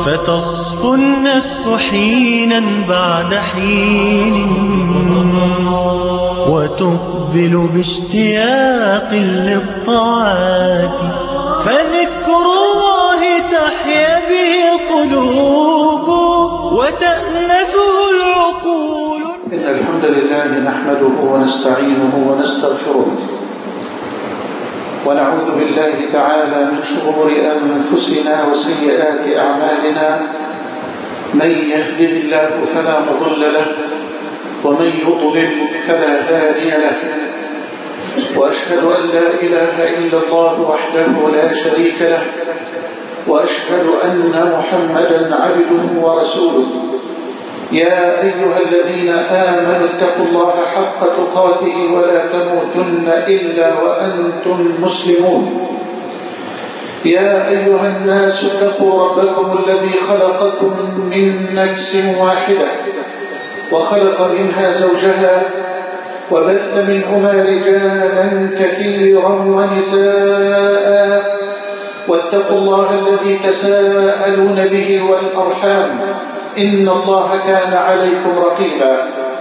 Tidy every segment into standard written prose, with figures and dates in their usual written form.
فتصفو النفس حينا بعد حين وتقبل باشتياق للطاعات، فذكر الله تحيا به القلوب وتأنسه العقول. إن الحمد لله نحمده ونستعينه ونستغفره ونعوذ بالله تعالى من شرور أنفسنا وسيئات أعمالنا، من يهده الله فلا مضل له ومن يضلل فلا هادي له، وأشهد أن لا إله إلا الله وحده لا شريك له، وأشهد أن محمدا عبده ورسوله. يا أيها الذين آمنوا اتقوا الله حق تقاته ولا تموتن إلا وأنتم مسلمون. يا أيها الناس اتقوا ربكم الذي خلقكم من نفس واحدة وخلق منها زوجها وبث منهما رجالا كثيرا ونساء، واتقوا الله الذي تساءلون به والأرحام إن الله كان عليكم رقيبا.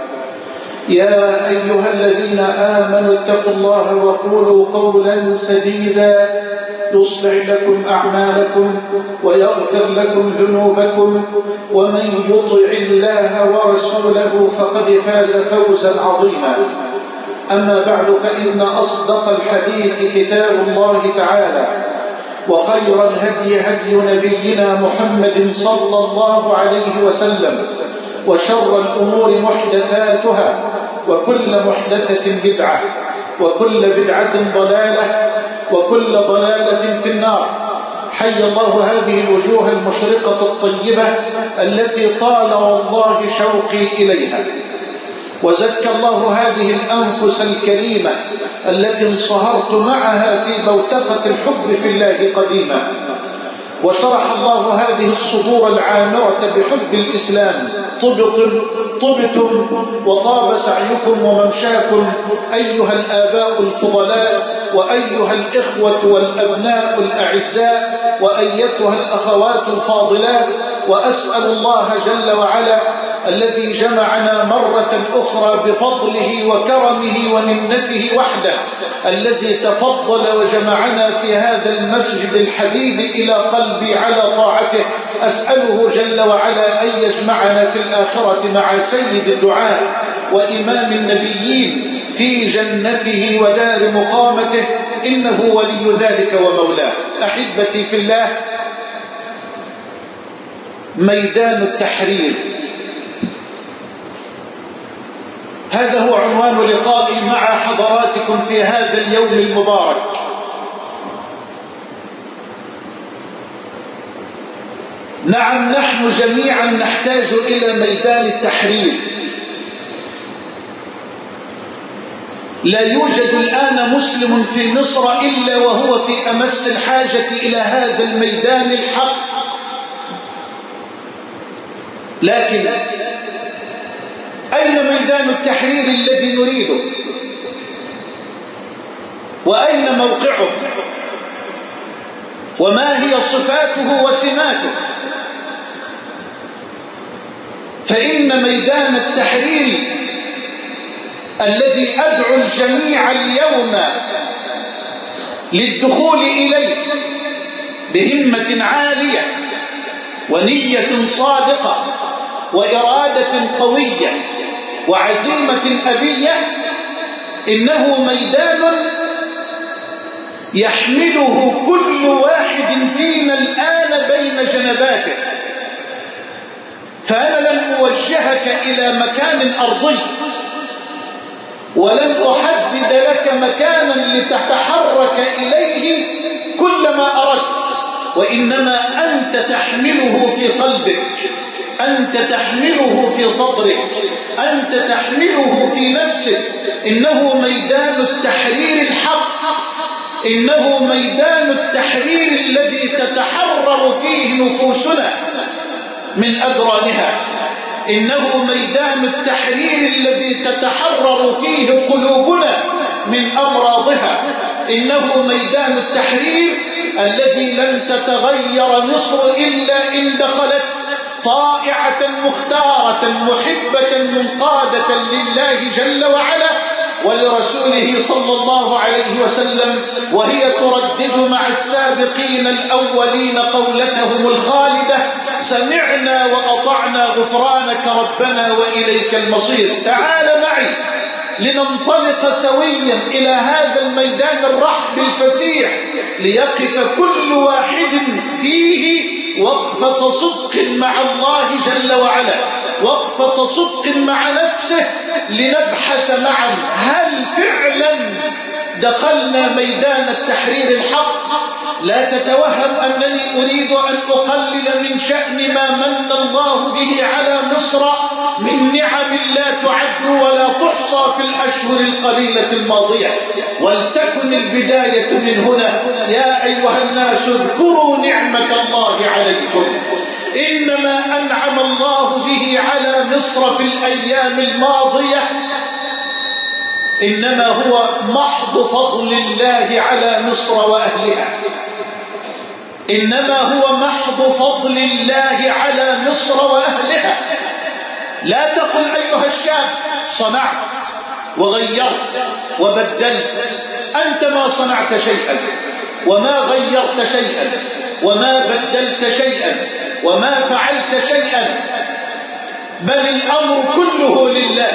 يا أيها الذين آمنوا اتقوا الله وقولوا قولا سديدا يصلح لكم أعمالكم ويغفر لكم ذنوبكم، ومن يطع الله ورسوله فقد فاز فوزا عظيما. أما بعد، فإن أصدق الحديث كتاب الله تعالى، وخير الهدي هدي نبينا محمد صلى الله عليه وسلم، وشر الأمور محدثاتها، وكل محدثة بدعة، وكل بدعة ضلالة، وكل ضلالة في النار. حي الله هذه الوجوه المشرقة الطيبة التي طال والله شوقي إليها، وزكى الله هذه الأنفس الكريمة التي انصهرت معها في بوتقة الحب في الله قديما، وشرح الله هذه الصدور العامرة بحب الإسلام. طبتم وطاب سعيكم وممشاكم أيها الآباء الفضلاء، وأيها الإخوة والأبناء الأعزاء، وأيتها الأخوات الفاضلات. وأسأل الله جل وعلا الذي جمعنا مرة أخرى بفضله وكرمه ومنته وحده، الذي تفضل وجمعنا في هذا المسجد الحبيب إلى قلبي على طاعته، أسأله جل وعلا أن يجمعنا في الآخرة مع سيد الدعاء وإمام النبيين في جنته ودار مقامته، إنه ولي ذلك ومولاه. أحبتي في الله، ميدان التحرير، هذا هو عنوان لقائي مع حضراتكم في هذا اليوم المبارك. نعم، نحن جميعا نحتاج إلى ميدان التحرير. لا يوجد الآن مسلم في مصر إلا وهو في أمس الحاجة إلى هذا الميدان الحق. لكن أين ميدان التحرير الذي نريده؟ وأين موقعه؟ وما هي صفاته وسماته؟ فإن ميدان التحرير الذي أدعو الجميع اليوم للدخول إليه بهمة عالية ونية صادقة وإرادة قوية وعزيمة أبية، إنه ميدان يحمله كل واحد فينا الآن بين جنباته. فأنا لن أوجهك إلى مكان أرضي، ولن أحدد لك مكانا لتتحرك إليه كلما أردت، وإنما أنت تحمله في قلبك، أنت تحمله في صدرك، أنت تحمله في نفسك. إنه ميدان التحرير الحق، إنه ميدان التحرير الذي تتحرر فيه نفوسنا من أدرانها، إنه ميدان التحرير الذي تتحرر فيه قلوبنا من أمراضها، إنه ميدان التحرير الذي لن تتغير مصر إلا إن دخلت مختارة محبة منقادة لله جل وعلا ولرسوله صلى الله عليه وسلم، وهي تردد مع السابقين الأولين قولتهم الخالدة: سمعنا وأطعنا غفرانك ربنا وإليك المصير. تعال معي لننطلق سويا إلى هذا الميدان الرحب الفسيح، ليقف كل واحد فيه وقفة صدق مع الله جل وعلا، وقفة صدق مع نفسه، لنبحث معا هل فعلا دخلنا ميدان التحرير الحق. لا تتوهم أنني أريد أن أقلل من شأن ما من الله به على مصر من نعم لا تعد ولا تحصى في الأشهر القليلة الماضية، ولتكن البداية من هنا. يا أيها الناس اذكروا نعمة الله عليكم. إنما أنعم الله به على مصر في الأيام الماضية إنما هو محض فضل الله على مصر وأهلها، إنما هو محض فضل الله على مصر وأهلها. لا تقل أيها الشاب صنعت وغيرت وبدلت، أنت ما صنعت شيئا وما غيرت شيئا وما بدلت شيئا وما فعلت شيئا، بل الأمر كله لله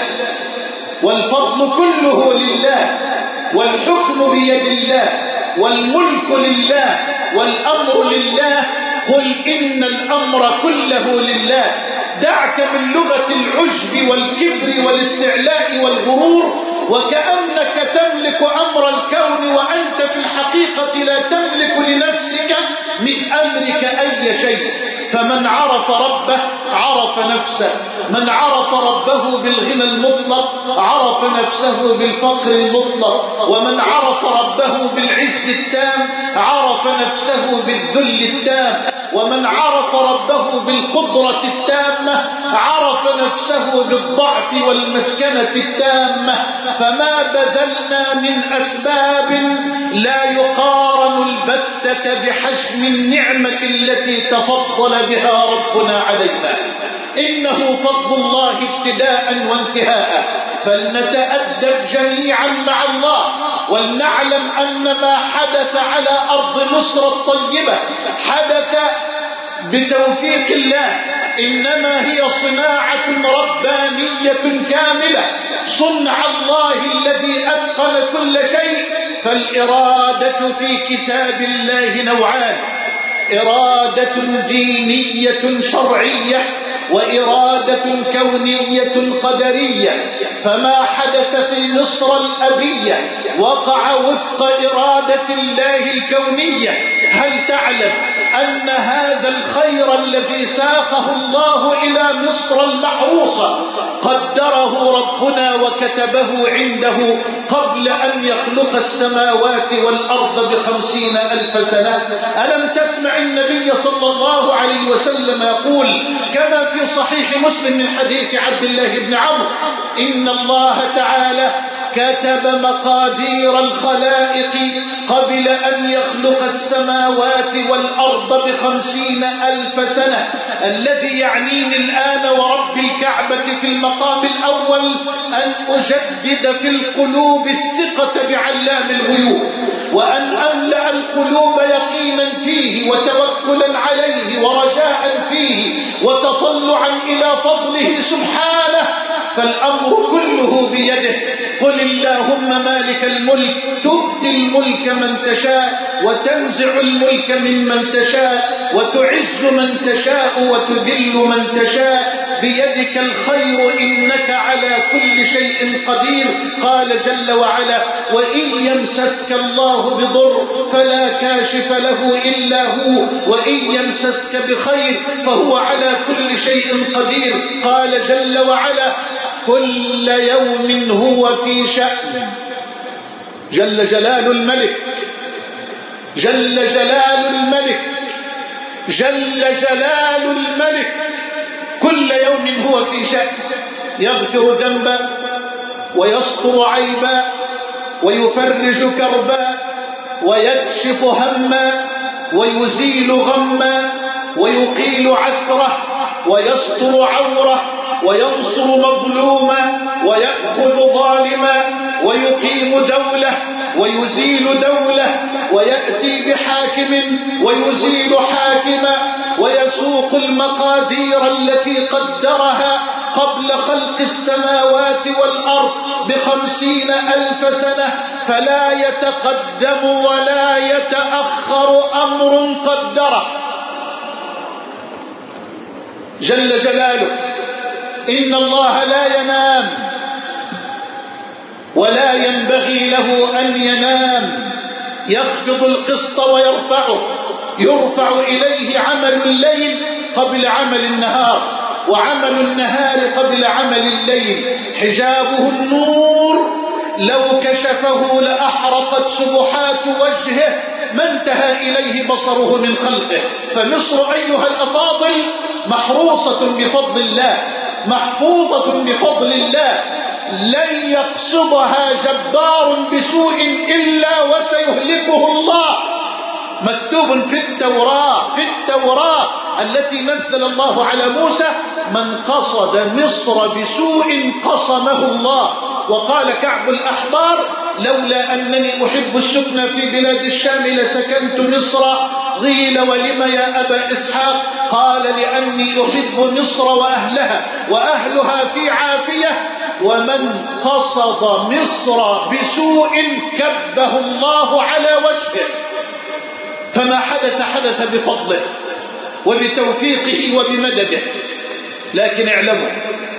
والفضل كله لله والحكم بيد الله والملك لله والأمر لله. قل إن الأمر كله لله. دعك من لغة العجب والكبر والاستعلاء والغرور، وكأنك تملك أمر الكون وأنت في الحقيقة لا تملك لنفسك من أمرك أي شيء. فمن عرف ربه عرف نفسه، من عرف ربه بالغنى المطلق عرف نفسه بالفقر المطلق، ومن عرف ربه بالعز التام عرف نفسه بالذل التام، ومن عرف ربه بالقدرة التامة عرف نفسه بالضعف والمسكنة التامة. فما بذلنا من أسباب لا يقارن البتة بحجم النعمة التي تفضل بها ربنا علينا. إنه فضل الله ابتداء وانتهاء. فلنتأدب جميعا مع الله، ولنعلم أن ما حدث على أرض مصر الطيبة حدث بتوفيق الله، إنما هي صناعة ربانية كاملة، صنع الله الذي أتقن كل شيء. فالإرادة في كتاب الله نوعان: إرادة دينية شرعية وإرادة كونية قدرية. فما حدث في مصر الأبية وقع وفق إرادة الله الكونية. هل تعلم أن هذا الخير الذي ساقه الله إلى مصر المحروسة قدره ربنا وكتبه عنده قبل أن يخلق السماوات والأرض ب50,000 سنة؟ ألم تسمع النبي صلى الله عليه وسلم يقول كما في صحيح مسلم من حديث عبد الله بن عمرو: إن الله تعالى كتب مقادير الخلائق قبل أن يخلق السماوات والأرض ب50,000 سنة. الذي يعنيني الآن ورب الكعبة في المقام الأول أن أجدد في القلوب الثقة بعلام الغيوب، وأن أملأ القلوب يقينا فيه وتوكلا عليه ورجاء فيه وتطلعا إلى فضله سبحانه. فالأمر كله بيده. قل اللهم مالك الملك تؤتي الملك من تشاء وتنزع الملك ممن تشاء وتعز من تشاء وتذل من تشاء، بيدك الخير إنك على كل شيء قدير. قال جل وعلا: وإن يمسسك الله بضر فلا كاشف له إلا هو، وإن يمسسك بخير فهو على كل شيء قدير. قال جل وعلا: كل يوم هو في شأن. جل جلال الملك، جل جلال الملك، جل جلال الملك، كل يوم هو في شأن. يغفر ذنبا ويستر عيبا ويفرج كربا ويكشف هما ويزيل غما ويقيل عثره ويستر عورة وينصر مظلوما ويأخذ ظالما ويقيم دولة ويزيل دولة ويأتي بحاكم ويزيل حاكما ويسوق المقادير التي قدرها قبل خلق السماوات والأرض ب50,000 سنة، فلا يتقدم ولا يتأخر أمر قدره جل جلاله. إن الله لا ينام ولا ينبغي له أن ينام، يخفض القسط ويرفعه، يرفع إليه عمل الليل قبل عمل النهار، وعمل النهار قبل عمل الليل. حجابه النور، لو كشفه لأحرقت سبحات وجهه ما انتهى إليه بصره من خلقه. فمصر أيها الأفاضل محروسة بفضل الله، محفوظة بفضل الله، لن يقصدها جبار بسوء إلا وسيهلكه الله. مكتوب في التوراة التي نزل الله على موسى: من قصد مصر بسوء قصمه الله. وقال كعب الأحبار: لولا أنني أحب السكن في بلاد الشام لسكنت مصر. قيل: ولم يا أبا إسحاق؟ قال: لأني أحب مصر وأهلها في عافية، ومن قصد مصر بسوء كبه الله على وجهه. فما حدث بفضله وبتوفيقه وبمدده. لكن اعلموا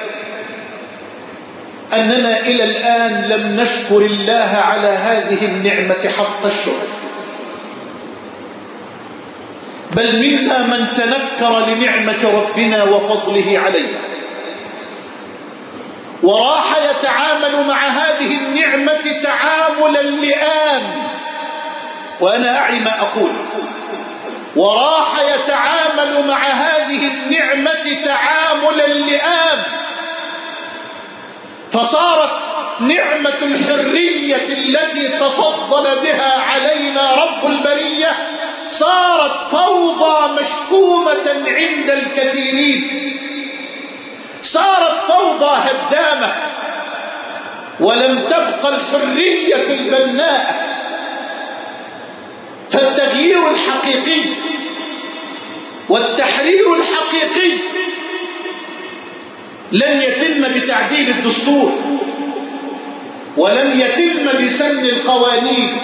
أننا إلى الآن لم نشكر الله على هذه النعمة حق الشكر، بل منا من تنكر لنعمة ربنا وفضله علينا وراح يتعامل مع هذه النعمة تعامل اللئام. وأنا أعي ما أقول. وراح يتعامل مع هذه النعمة تعامل اللئام، فصارت نعمة الحرية التي تفضل بها علينا رب البرية صارت فوضى مشكومة عند الكثيرين، صارت فوضى هدامة، ولم تبقى الحرية البناء. فالتغيير الحقيقي والتحرير الحقيقي لن يتم بتعديل الدستور، ولن يتم بسن القوانين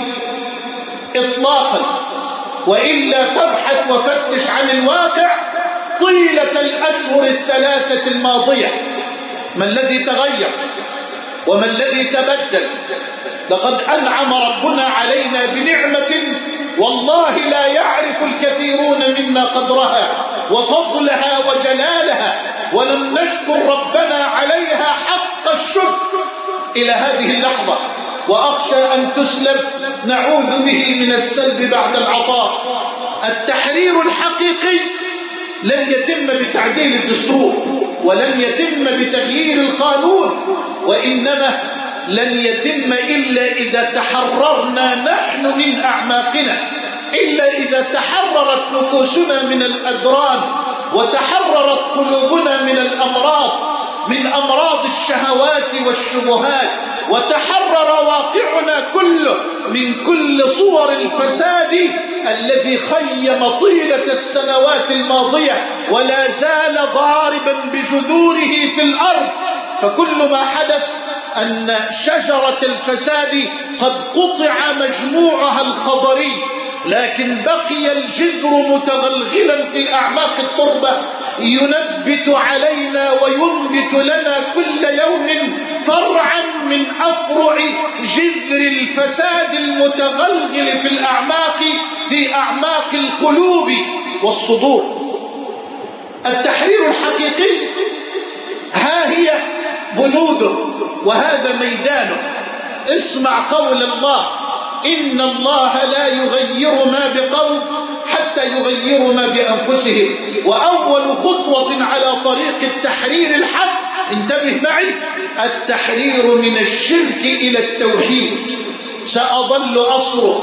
إطلاقا، وإلا فابحث وفتش عن الواقع طيلة الأشهر 3 الماضية. ما الذي تغير وما الذي تبدل؟ لقد أنعم ربنا علينا بنعمة والله لا يعرف الكثيرون منا قدرها وفضلها وجلالها، ولم نشكر ربنا عليها حق الشكر إلى هذه اللحظة. وأخشى أن تسلب، نعوذ به من السلب بعد العطاء. التحرير الحقيقي لن يتم بتعديل الدستور، ولن يتم بتغيير القانون، وإنما لن يتم إلا إذا تحررنا نحن من أعماقنا، إلا إذا تحررت نفوسنا من الأدران، وتحررت قلوبنا من الأمراض، من أمراض الشهوات والشبهات، وتحرر واقعنا كله من كل صور الفساد الذي خيم طيلة السنوات الماضية ولا زال ضاربا بجذوره في الأرض. فكل ما حدث أن شجرة الفساد قد قطع مجموعها الخضري، لكن بقي الجذر متغلغلا في أعماق التربة ينبت علينا وينبت لنا كل يوم فرعا من أفرع جذر الفساد المتغلغل في الأعماق، في أعماق القلوب والصدور. التحرير الحقيقي ها هي بنوده وهذا ميدانه. اسمع قول الله: إن الله لا يغير ما بقوم حتى يغيروا ما بأنفسهم. وأول خطوة على طريق التحرير الحق، انتبه معي، التحرير من الشرك إلى التوحيد. سأظل أصرخ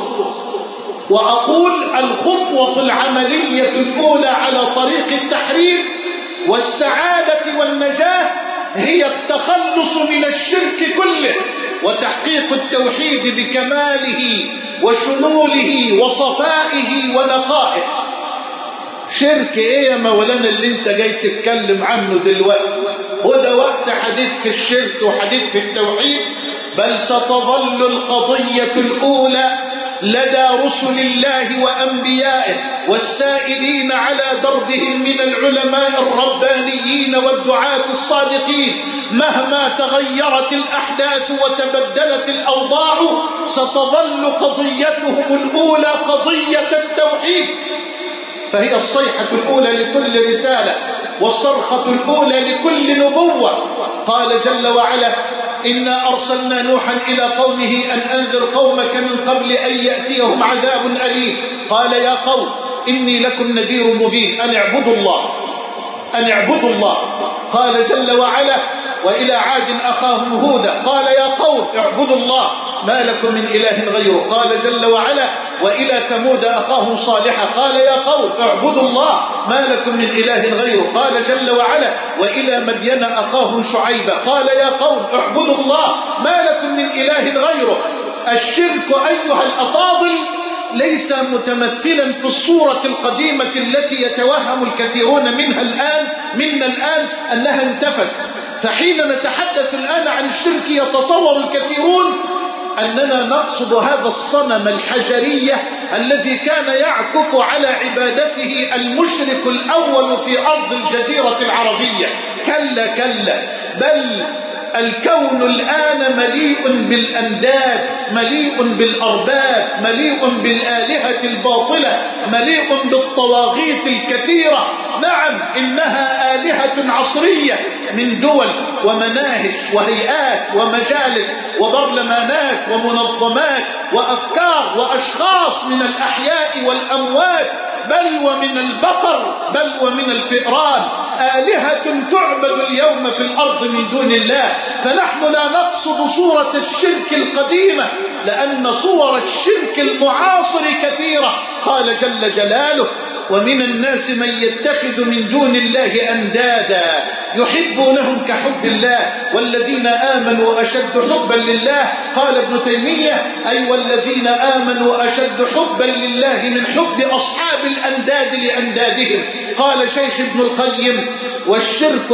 وأقول: الخطوة العملية الأولى على طريق التحرير والسعادة والنجاة هي التخلص من الشرك كله وتحقيق التوحيد بكماله وشموله وصفائه ونقائه. شرك ايه يا مولانا اللي انت جاي تتكلم عنه دلوقتي؟ هو ده وقت حديث في الشرك وحديث في التوحيد؟ بل ستظل القضية الأولى لدى رسل الله وأنبيائه والسائرين على دربهم من العلماء الربانيين والدعاة الصادقين. مهما تغيرت الأحداث وتبدلت الأوضاع ستظل قضيتهم الأولى قضية التوحيد، فهي الصيحة الأولى لكل رسالة والصرخة الأولى لكل نبوة. قال جل وعلا: إنا أرسلنا نوحا إلى قومه أن أنذر قومك من قبل أن يأتيهم عذاب أليم. قال: يا قوم إني لكم نذير مبين أن اعبدوا الله أن اعبدوا الله. قال جل وعلا: وإلى عاد أخاهم هودا قال: يا قوم اعبدوا الله ما لكم من إله غيره. قال جل وعلا: وإلى ثمود أخاهم صالحا قال: يا قوم اعبدوا الله ما لكم من إله غيره. قال جل وعلا: وإلى مدين أخاهم شعيبا قال: يا قوم اعبدوا الله ما لكم من إله غيره. الشرك أيها الأفاضل ليس متمثلا في الصورة القديمة التي يتوهم الكثيرون منا الآن أنها انتفت. فحين نتحدث الآن عن الشرك يتصور الكثيرون أننا نقصد هذا الصنم الحجري الذي كان يعكف على عبادته المشرك الأول في أرض الجزيرة العربية. كلا كلا، بل الكون الآن مليء بالأنداد، مليء بالأرباب، مليء بالآلهة الباطلة، مليء بالطواغيت الكثيرة. نعم، إنها آلهة عصرية من دول ومناهج وهيئات ومجالس وبرلمانات ومنظمات وأفكار وأشخاص من الأحياء والأموات، بل ومن البقر، بل ومن الفئران، آلهة تعبد اليوم في الأرض من دون الله. فنحن لا نقصد صورة الشرك القديمة، لأن صور الشرك المعاصر كثيرة. قال جل جلاله: ومن الناس من يتخذ من دون الله أندادا يحبونهم كحب الله والذين آمنوا أشد حبا لله. قال ابن تيمية: أي والذين آمنوا أشد حبا لله من حب أصحاب الأنداد لأندادهم. قال شيخ ابن القيم: والشرك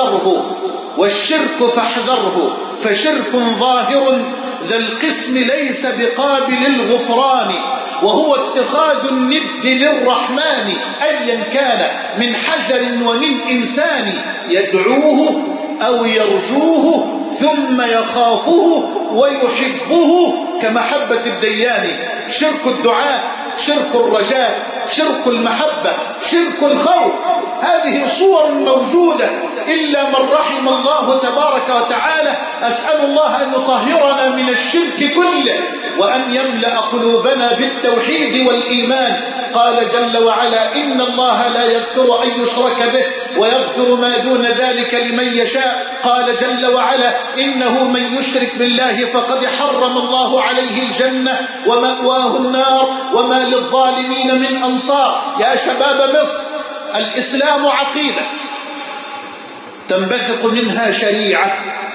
فاحذره فشرك ظاهر ذا القسم ليس بقابل الغفران، وهو اتخاذ الند للرحمن أيا كان من حجر ومن إنسان، يدعوه أو يرجوه ثم يخافه ويحبه كمحبة الديان. شرك الدعاء، شرك الرجاء، شرك المحبة، شرك الخوف، هذه صور موجودة إلا من رحم الله تبارك وتعالى. أسأل الله أن يطهرنا من الشرك كله وأن يملأ قلوبنا بالتوحيد والإيمان. قال جل وعلا: إن الله لا يغفر أن يشرك به ويغفر ما دون ذلك لمن يشاء. قال جل وعلا: إنه من يشرك بالله فقد حرم الله عليه الجنة ومأواه النار وما للظالمين من أنصار. يا شباب مصر، الإسلام عقيدة تنبثق منها شريعة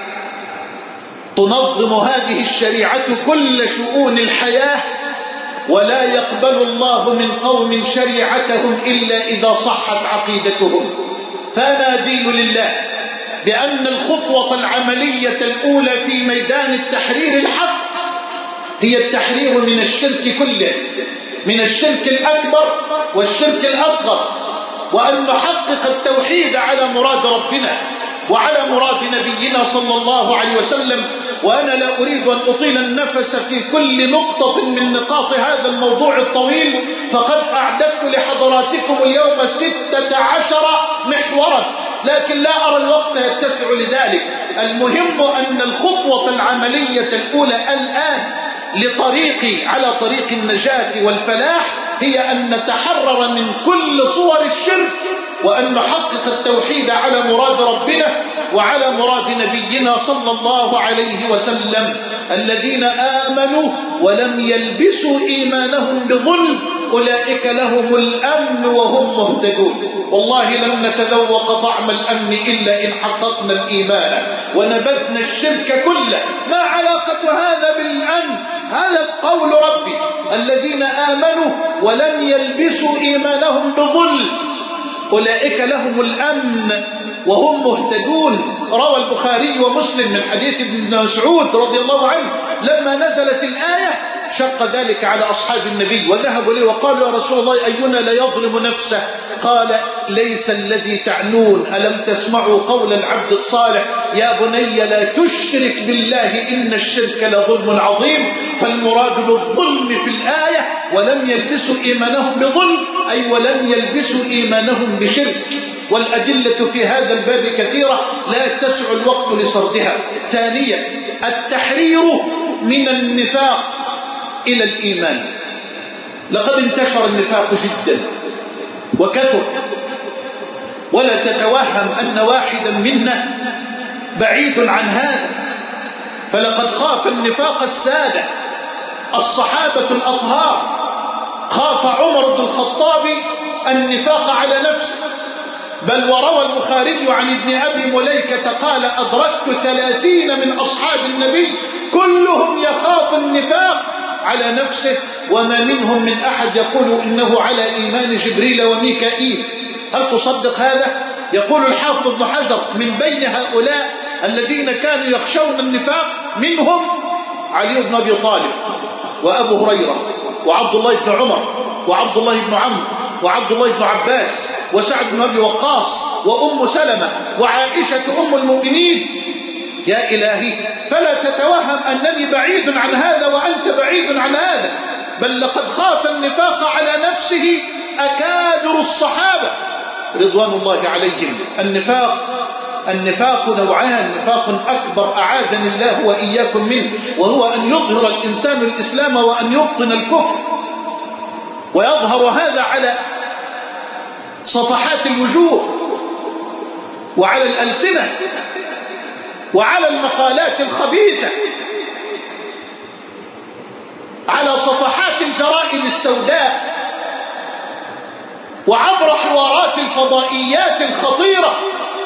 تنظم هذه الشريعة كل شؤون الحياة، ولا يقبل الله من قوم شريعتهم إلا إذا صحت عقيدتهم. فأنا أدين لله بأن الخطوة العملية الأولى في ميدان التحرير الحق هي التحرير من الشرك كله، من الشرك الأكبر والشرك الأصغر، وأن نحقق التوحيد على مراد ربنا وعلى مراد نبينا صلى الله عليه وسلم. وأنا لا أريد أن أطيل النفس في كل نقطة من نقاط هذا الموضوع الطويل، فقد أعددت لحضراتكم اليوم 16 محورا، لكن لا أرى الوقت يتسع لذلك. المهم أن الخطوة العملية الأولى الآن على طريق النجاة والفلاح هي أن نتحرر من كل صور الشرك، وأن نحقق التوحيد على مراد ربنا وعلى مراد نبينا صلى الله عليه وسلم. الذين آمنوا ولم يلبسوا إيمانهم بظلم أولئك لهم الأمن وهم مهتدون. والله لن نتذوق طعم الأمن إلا إن حققنا الإيمان ونبذنا الشرك كله. ما علاقة هذا بالأمن؟ هذا قول ربي: الذين آمنوا ولم يلبسوا إيمانهم بظلم أولئك لهم الأمن وهم مهتدون. روى البخاري ومسلم من حديث ابن مسعود رضي الله عنه لما نزلت الآية شق ذلك على أصحاب النبي وذهبوا إليه وقالوا: يا رسول الله أينا لا يظلم نفسه؟ قال: ليس الذي تعنون، ألم تسمعوا قول العبد الصالح: يا بني لا تشرك بالله إن الشرك لظلم عظيم. فالمراد بالظلم في الآية ولم يلبسوا إيمانهم بظلم، أي ولم يلبسوا إيمانهم بشرك. والأدلة في هذا الباب كثيرة لا تسع الوقت لسردها. ثانيا، التحرير من النفاق إلى الإيمان. لقد انتشر النفاق جدا وكثر، ولا تتوهم أن واحدا منا بعيد عن هذا. فلقد خاف النفاق السادة الصحابة الأطهار. خاف عمر بن الخطاب النفاق على نفسه، بل وروى البخاري عن ابن أبي مليكة قال: أدركت 30 من أصحاب النبي كلهم يخاف النفاق على نفسه، وما منهم من أحد يقول إنه على إيمان جبريل وميكائيل. هل تصدق هذا؟ يقول الحافظ ابن حجر: من بين هؤلاء الذين كانوا يخشون النفاق منهم علي بن أبي طالب، وأبو هريرة، وعبد الله بن عمر، وعبد الله بن عمرو، وعبد الله بن عباس، وسعد بن أبي وقاص، وأم سلمة، وعائشة أم المؤمنين. يا إلهي، فلا تتوهم أنني بعيد عن هذا وأنت بعيد عن هذا، بل لقد خاف النفاق على نفسه أكابر الصحابة رضوان الله عليهم. النفاق نوعان: نفاق أكبر أعاذني الله وإياكم منه، وهو أن يظهر الإنسان الإسلام وأن يبطن الكفر، ويظهر هذا على صفحات الوجوه وعلى الألسنة وعلى المقالات الخبيثة، على صفحات الجرائد السوداء، وعبر حوارات الفضائيات الخطيرة.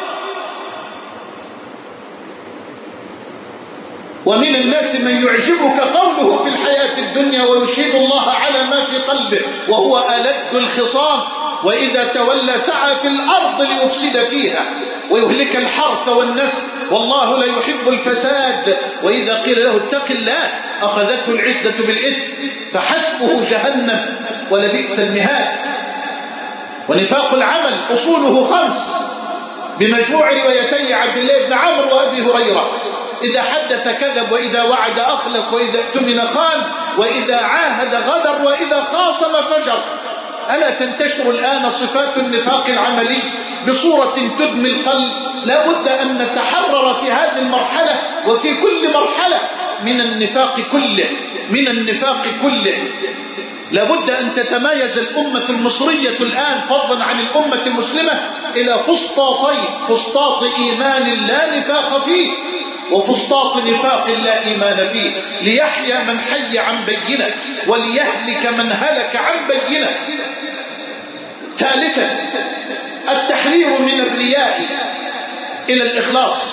ومن الناس من يعجبك قوله في الحياة الدنيا ويشهد الله على ما في قلبه وهو ألد الخصام، وإذا تولى سعى في الأرض ليفسد فيها ويهلك الحرث والنسل والله لا يحب الفساد. وإذا قيل له اتق الله أخذته العزة بالإثم فحسبه جهنم ولبئس المهاد. ونفاق العمل أصوله 5 بمجموع روايتي عبد الله بن عمرو وأبي هريرة: إذا حدث كذب، وإذا وعد أخلف، وإذا اؤتمن خان، وإذا عاهد غدر، وإذا خاصم فجر. ألا تنتشر الآن صفات النفاق العملي بصورة تدمي القلب؟ لا بد أن نتحرر في هذه المرحلة وفي كل مرحلة من النفاق كله. لا بد أن تتمايز الأمة المصرية الآن فضلا عن الأمة المسلمة إلى فسطاطين: فسطاط إيمان لا نفاق فيه، وفسطاط نفاق لا إيمان فيه، ليحيى من حي عن بينة وليهلك من هلك عن بينة. ثالثا، التحرير من الرياء إلى الإخلاص.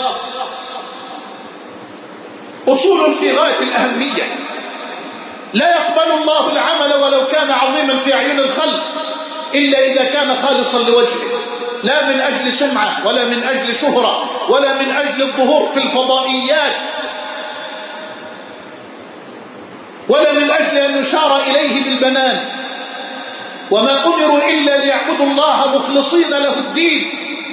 أصول في غاية الأهمية. لا يقبل الله العمل ولو كان عظيما في أعين الخلق إلا إذا كان خالصا لوجهه، لا من أجل سمعة ولا من أجل شهرة ولا من أجل الظهور في الفضائيات ولا من أجل أن يشار إليه بالبنان. وما أمروا إلا ليعبدوا الله مخلصين له الدين.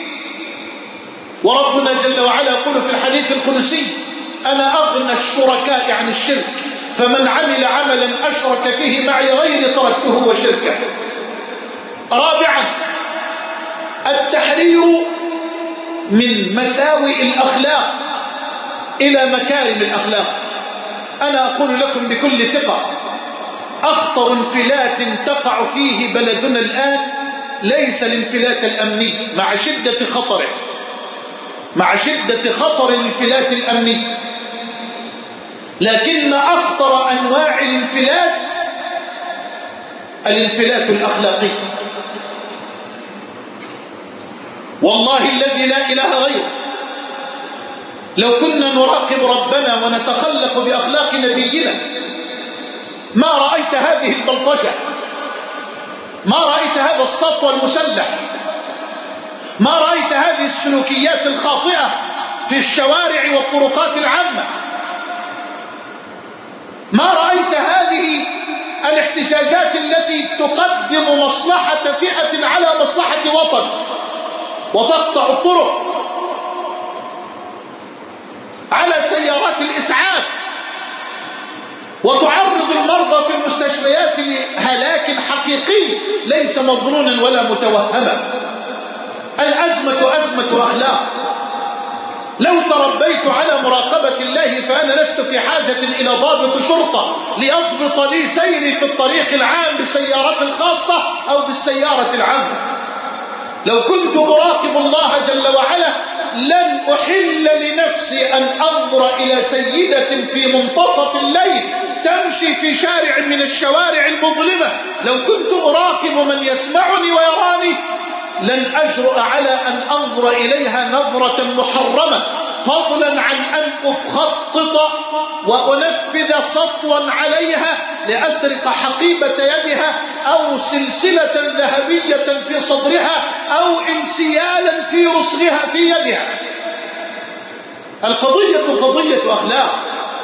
وربنا جل وعلا يقول في الحديث القدسي: أنا أغنى الشركاء عن الشرك، فمن عمل عملا أشرك فيه معي غيري تركته وشركه. رابعا، التحرير من مساوئ الأخلاق إلى مكارم الأخلاق. أنا أقول لكم بكل ثقة: أخطر انفلات تقع فيه بلدنا الآن ليس الانفلات الأمني مع شدة خطره، مع شدة خطر الانفلات الأمني، لكن أخطر أنواع الانفلات الأخلاقي. والله الذي لا إله غيره لو كنا نراقب ربنا ونتخلق بأخلاق نبينا ما رأيت هذه البلطجة، ما رأيت هذا السطو المسلح، ما رأيت هذه السلوكيات الخاطئة في الشوارع والطرقات العامة، ما رأيت هذه الاحتجاجات التي تقدم مصلحة فئة على مصلحة وطن وتقطع الطرق على سيارات الإسعاف وتعرض المرضى في المستشفيات لهلاك حقيقي ليس مظنونا ولا متوهما. الأزمة أزمة أخلاق. لو تربيت على مراقبة الله فأنا لست في حاجة إلى ضابط شرطة ليضبط لي سيري في الطريق العام بالسيارات الخاصة أو بالسيارة العامة. لو كنت أراقب الله جل وعلا لن أحل لنفسي أن أنظر إلى سيدة في منتصف الليل تمشي في شارع من الشوارع المظلمة. لو كنت أراقب من يسمعني ويراني لن أجرؤ على أن أنظر إليها نظرة محرمة، فضلا عن أن أخطط وأنفذ سطوا عليها لأسرق حقيبة يدها أو سلسلة ذهبية في صدرها أو انسيالا في رسغها في يدها. القضية قضية أخلاق.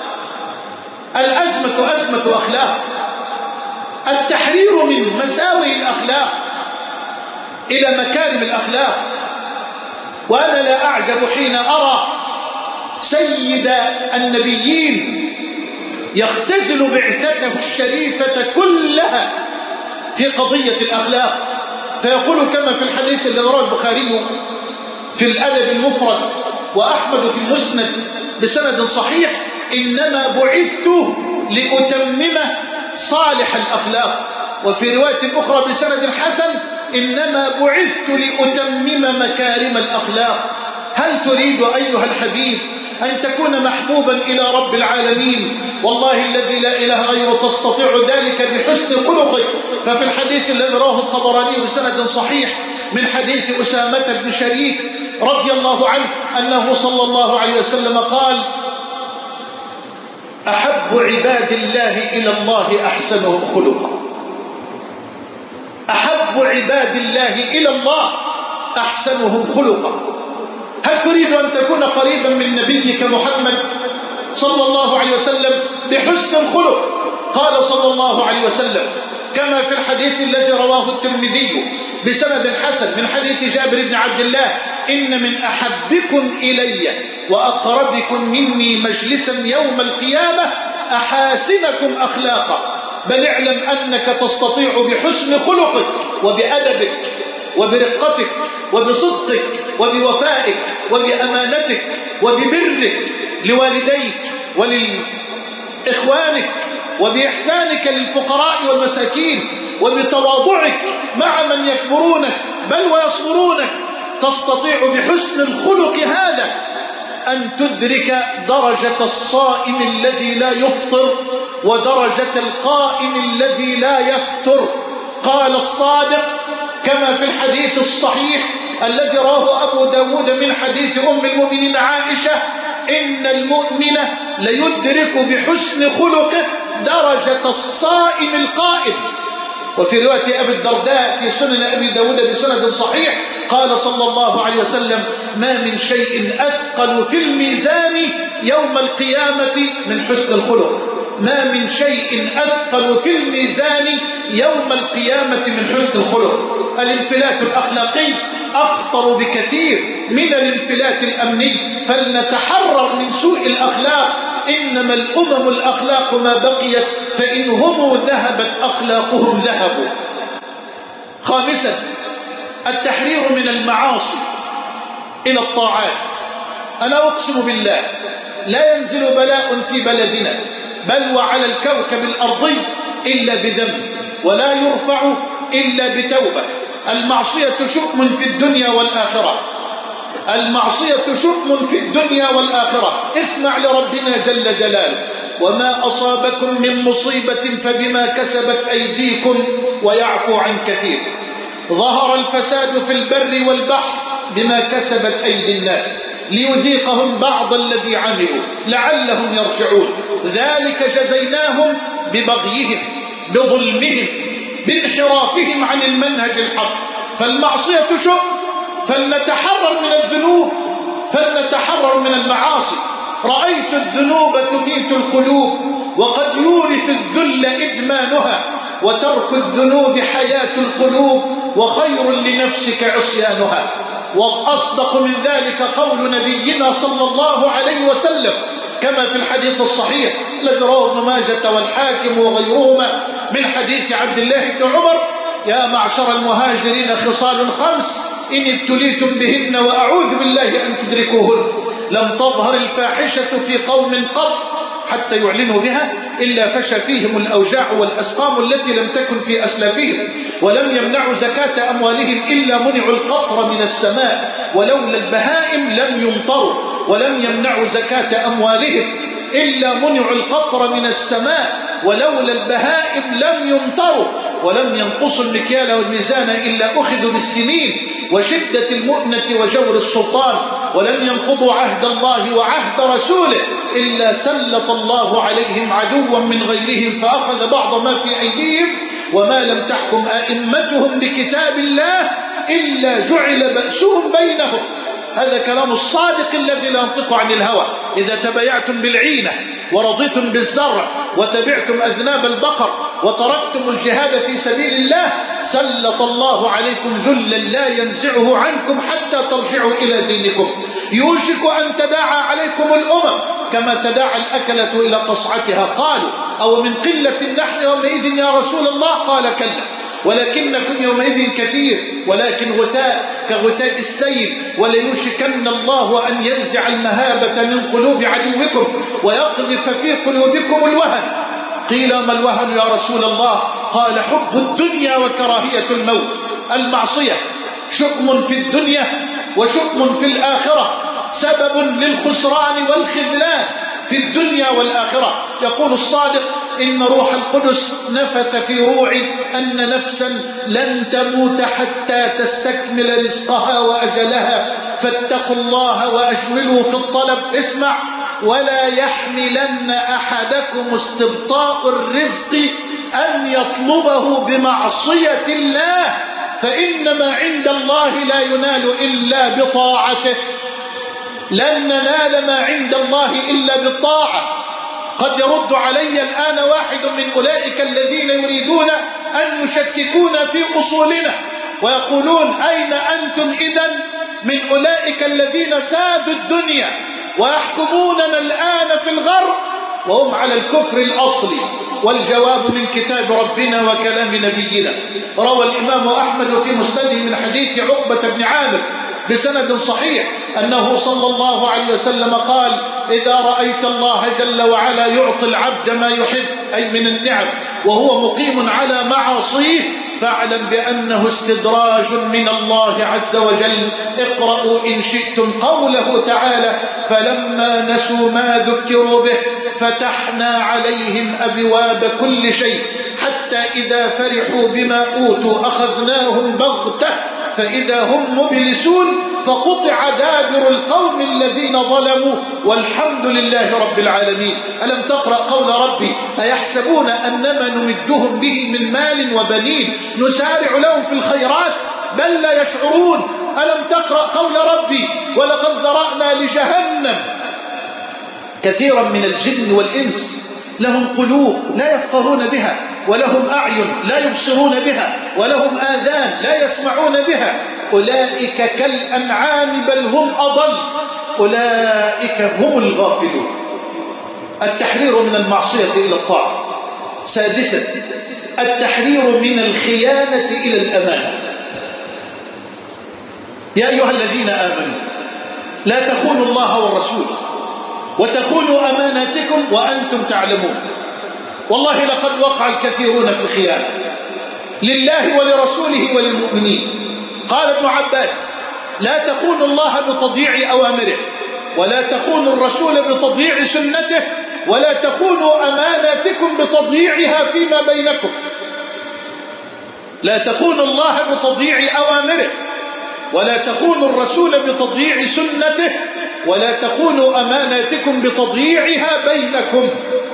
الأزمة أزمة أخلاق. التحرير من مساوئ الأخلاق إلى مكارم الأخلاق. وأنا لا أعجب حين أرى سيد النبيين يختزل بعثته الشريفة كلها في قضية الأخلاق، فيقول كما في الحديث الذي رواه البخاري في الأدب المفرد وأحمد في المسند بسند صحيح: إنما بعثت لأتمم صالح الأخلاق. وفي رواية أخرى بسند حسن: إنما بعثت لأتمم مكارم الأخلاق. هل تريد أيها الحبيب أن تكون محبوبا إلى رب العالمين؟ والله الذي لا إله غيره تستطيع ذلك بحسن خلقك. ففي الحديث الذي رواه الطبراني بسند صحيح من حديث أسامة بن شريك رضي الله عنه أنه صلى الله عليه وسلم قال: أحب عباد الله إلى الله أحسنهم خلقا. أحب عباد الله إلى الله أحسنهم خلقا. هل تريد أن تكون قريبا من نبيك محمد صلى الله عليه وسلم بحسن الخلق؟ قال صلى الله عليه وسلم كما في الحديث الذي رواه الترمذي بسند حسن من حديث جابر بن عبد الله: إن من أحبكم إلي وأقربكم مني مجلسا يوم القيامة أحاسنكم أخلاقا. بل اعلم أنك تستطيع بحسن خلقك وبأدبك وبرقتك وبصدقك وبوفائك وبأمانتك وببرك لوالديك ولإخوانك وبإحسانك للفقراء والمساكين وبتواضعك مع من يكبرونك بل ويصغرونك، تستطيع بحسن الخلق هذا أن تدرك درجة الصائم الذي لا يفطر ودرجة القائم الذي لا يفتر. قال الصادق كما في الحديث الصحيح الذي رواه أبو داود من حديث أم المؤمنين عائشة: إن المؤمن ليدرك بحسن خلقه درجة الصائم القائم. وفي رواية أبي الدرداء في سنن أبي داود بسند صحيح قال صلى الله عليه وسلم: ما من شيء أثقل في الميزان يوم القيامة من حسن الخلق. ما من شيء أثقل في الميزان يوم القيامة من حسن الخلق. الانفلات الأخلاقي أخطر بكثير من الانفلات الأمني، فلنتحرر من سوء الأخلاق. إنما الأمم الأخلاق ما بقيت، فإن هم ذهبت أخلاقهم ذهبوا. خامسا: التحرير من المعاصي إلى الطاعات. أنا أقسم بالله لا ينزل بلاء في بلدنا بل وعلى الكوكب الأرضي إلا بذنب، ولا يرفع إلا بتوبة. المعصية شؤم في الدنيا والآخرة. المعصية شؤم في الدنيا والآخرة. اسمع لربنا جل جلاله: وما أصابكم من مصيبة فبما كسبت أيديكم ويعفو عن كثير. ظهر الفساد في البر والبحر بما كسبت أيدي الناس ليذيقهم بعض الذي عملوا لعلهم يرجعون. ذلك جزيناهم ببغيهم بظلمهم بانحرافهم عن المنهج الحق. فالمعصية شؤم، فلنتحرر من الذنوب، فلنتحرر من المعاصي. رأيت الذنوب تميت القلوب، وقد يورث الذل إدمانها، وترك الذنوب حياة القلوب، وخير لنفسك عصيانها. وأصدق من ذلك قول نبينا صلى الله عليه وسلم كما في الحديث الصحيح الذي رواه ابن ماجة والحاكم وغيرهما من حديث عبد الله بن عمر: يا معشر المهاجرين خصال 5 إن ابتليتم بهن وأعوذ بالله أن تدركوهن. لم تظهر الفاحشة في قوم قط حتى يعلنوا بها إلا فشى فيهم الأوجاع والأسقام التي لم تكن في أسلافهم، ولم يمنعوا زكاة أموالهم إلا منعوا القطر من السماء، ولولا البهائم لم يمطروا. ولم يمنعوا زكاة أموالهم إلا منعوا القطر من السماء، ولولا البهائم لم يمطروا. ولم ينقصوا المكيال والميزان إلا أخذوا بالسنين وشدة المؤنة وجور السلطان. ولم ينقضوا عهد الله وعهد رسوله إلا سلط الله عليهم عدوا من غيرهم فأخذ بعض ما في أيديهم. وما لم تحكم أئمتهم بكتاب الله إلا جعل بأسهم بينهم. هذا كلام الصادق الذي لا ينطق عن الهوى. إذا تبايعتم بالعينة ورضيتم بالزرع وتبعتم أذناب البقر وتركتم الجهاد في سبيل الله سلط الله عليكم ذلا لا ينزعه عنكم حتى ترجعوا إلى دينكم. يوشك أن تداعى عليكم الأمم كما تداعى الأكلة إلى قصعتها. قالوا: أو من قلة نحن يومئذ يا رسول الله؟ قال: كلا، ولكنكم يومئذ كثير ولكن غثاء كغثاء السيل. وليوشكن الله أن ينزع المهابة من قلوب عدوكم ويقذف في قلوبكم الوهن. قيل: ما الوهن يا رسول الله؟ قال: حب الدنيا وكراهية الموت. المعصية شؤم في الدنيا وشؤم في الآخرة، سبب للخسران والخذلان في الدنيا والآخرة. يقول الصادق: إن روح القدس نفث في روعي أن نفسا لن تموت حتى تستكمل رزقها وأجلها، فاتقوا الله وأجملوا في الطلب. اسمع: ولا يحملن أحدكم استبطاء الرزق أن يطلبه بمعصية الله، فإنما عند الله لا ينال إلا بطاعته. لن ننال ما عند الله إلا بالطاعة. قد يرد علي الآن واحد من أولئك الذين يريدون أن يشككون في أصولنا ويقولون: أين أنتم إذن من أولئك الذين سادوا الدنيا ويحكموننا الآن في الغرب وهم على الكفر الأصلي؟ والجواب من كتاب ربنا وكلام نبينا. روى الإمام أحمد في مسنده من حديث عقبة بن عامر بسند صحيح أنه صلى الله عليه وسلم قال: إذا رأيت الله جل وعلا يعطي العبد ما يحب أي من النعم وهو مقيم على معاصيه فاعلم بأنه استدراج من الله عز وجل. اقرأوا إن شئتم قوله تعالى: فلما نسوا ما ذكروا به فتحنا عليهم أبواب كل شيء حتى إذا فرحوا بما أوتوا أخذناهم بغتة فإذا هم مبلسون فقطع دابر القوم الذين ظلموا والحمد لله رب العالمين. ألم تقرأ قول ربي: أيحسبون أنما نمدهم به من مال وبنين نسارع لهم في الخيرات بل لا يشعرون. ألم تقرأ قول ربي: ولقد ذرأنا لجهنم كثيرا من الجن والإنس لهم قلوب لا يفقهون بها ولهم أعين لا يبصرون بها ولهم آذان لا يسمعون بها أولئك كالأنعام بل هم أضل أولئك هم الغافلون. التحرير من المعصية إلى الطاعة. سادسا: التحرير من الخيانة إلى الأمانة. يا أيها الذين آمنوا لا تخونوا الله والرسول وتخونوا أماناتكم وأنتم تعلمون. والله لقد وقع الكثيرون في الخيانة لله ولرسوله وللمؤمنين. قال ابن عباس: لا تخونوا الله بتضييع أوامره ولا تخونوا الرسول بتضييع سنته ولا تخونوا أماناتكم بتضييعها فيما بينكم. لا تخونوا الله بتضييع أوامره ولا تخونوا الرسول بتضييع سنته، ولا تخونوا أماناتكم بتضييعها بينكم.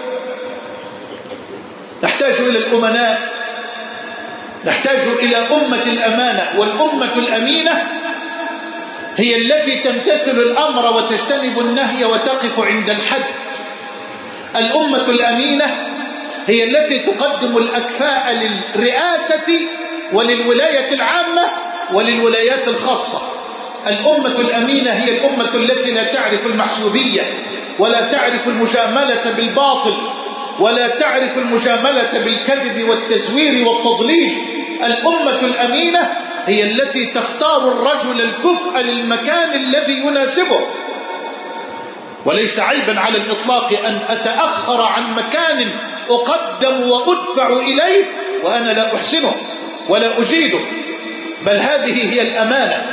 نحتاج إلى الأمناء، نحتاج إلى أمة الأمانة. والأمة الأمينة هي التي تمتثل الأمر وتجتنب النهي وتقف عند الحد. الأمة الأمينة هي التي تقدم الأكفاء للرئاسة وللولاية العامة وللولايات الخاصة. الأمة الأمينة هي الأمة التي لا تعرف المحسوبية، ولا تعرف المجاملة بالباطل، ولا تعرف المجاملة بالكذب والتزوير والتضليل. الأمة الأمينة هي التي تختار الرجل الكفء للمكان الذي يناسبه. وليس عيبا على الإطلاق أن أتأخر عن مكان أقدم وأدفع إليه وأنا لا أحسنه ولا أجيده، بل هذه هي الأمانة.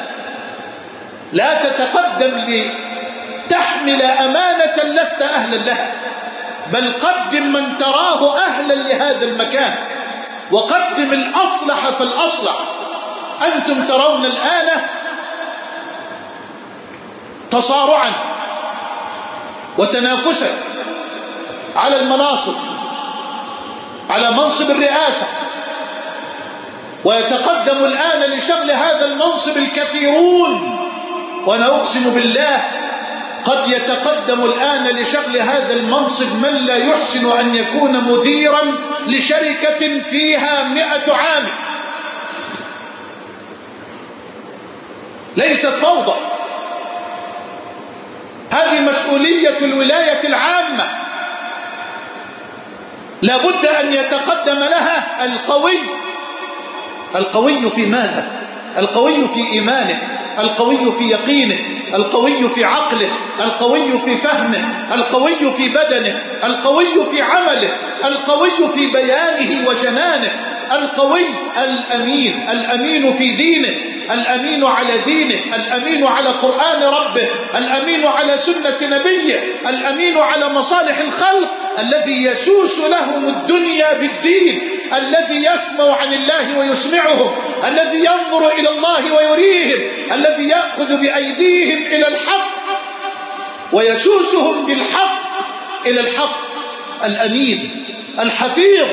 لا تتقدم لتحمل أمانة لست أهلا لها، بل قدم من تراه أهلا لهذا المكان، وقدم الأصلح فالأصلح. أنتم ترون الآن تصارعا وتنافسا على المناصب، على منصب الرئاسة، ويتقدم الآن لشغل هذا المنصب الكثيرون. وأنا أقسم بالله قد يتقدم الآن لشغل هذا المنصب من لا يحسن أن يكون مديرا لشركة فيها 100 عامل. ليست فوضى، هذه مسؤولية الولاية العامة. لابد أن يتقدم لها القوي. القوي في ماذا؟ القوي في إيمانه، القوي في يقينه، القوي في عقله، القوي في فهمه، القوي في بدنه، القوي في عمله، القوي في بيانه وجنانه، القوي الأمين، الأمين في دينه، الأمين على دينه، الأمين على قرآن ربه، الأمين على سنة نبيه، الأمين على مصالح الخلق، الذي يسوس لهم الدنيا بالدين، الذي يسمع عن الله ويسمعهم، الذي ينظر إلى الله ويريهم، الذي يأخذ بأيديهم إلى الحق ويسوسهم بالحق إلى الحق. الأمين الحفيظ.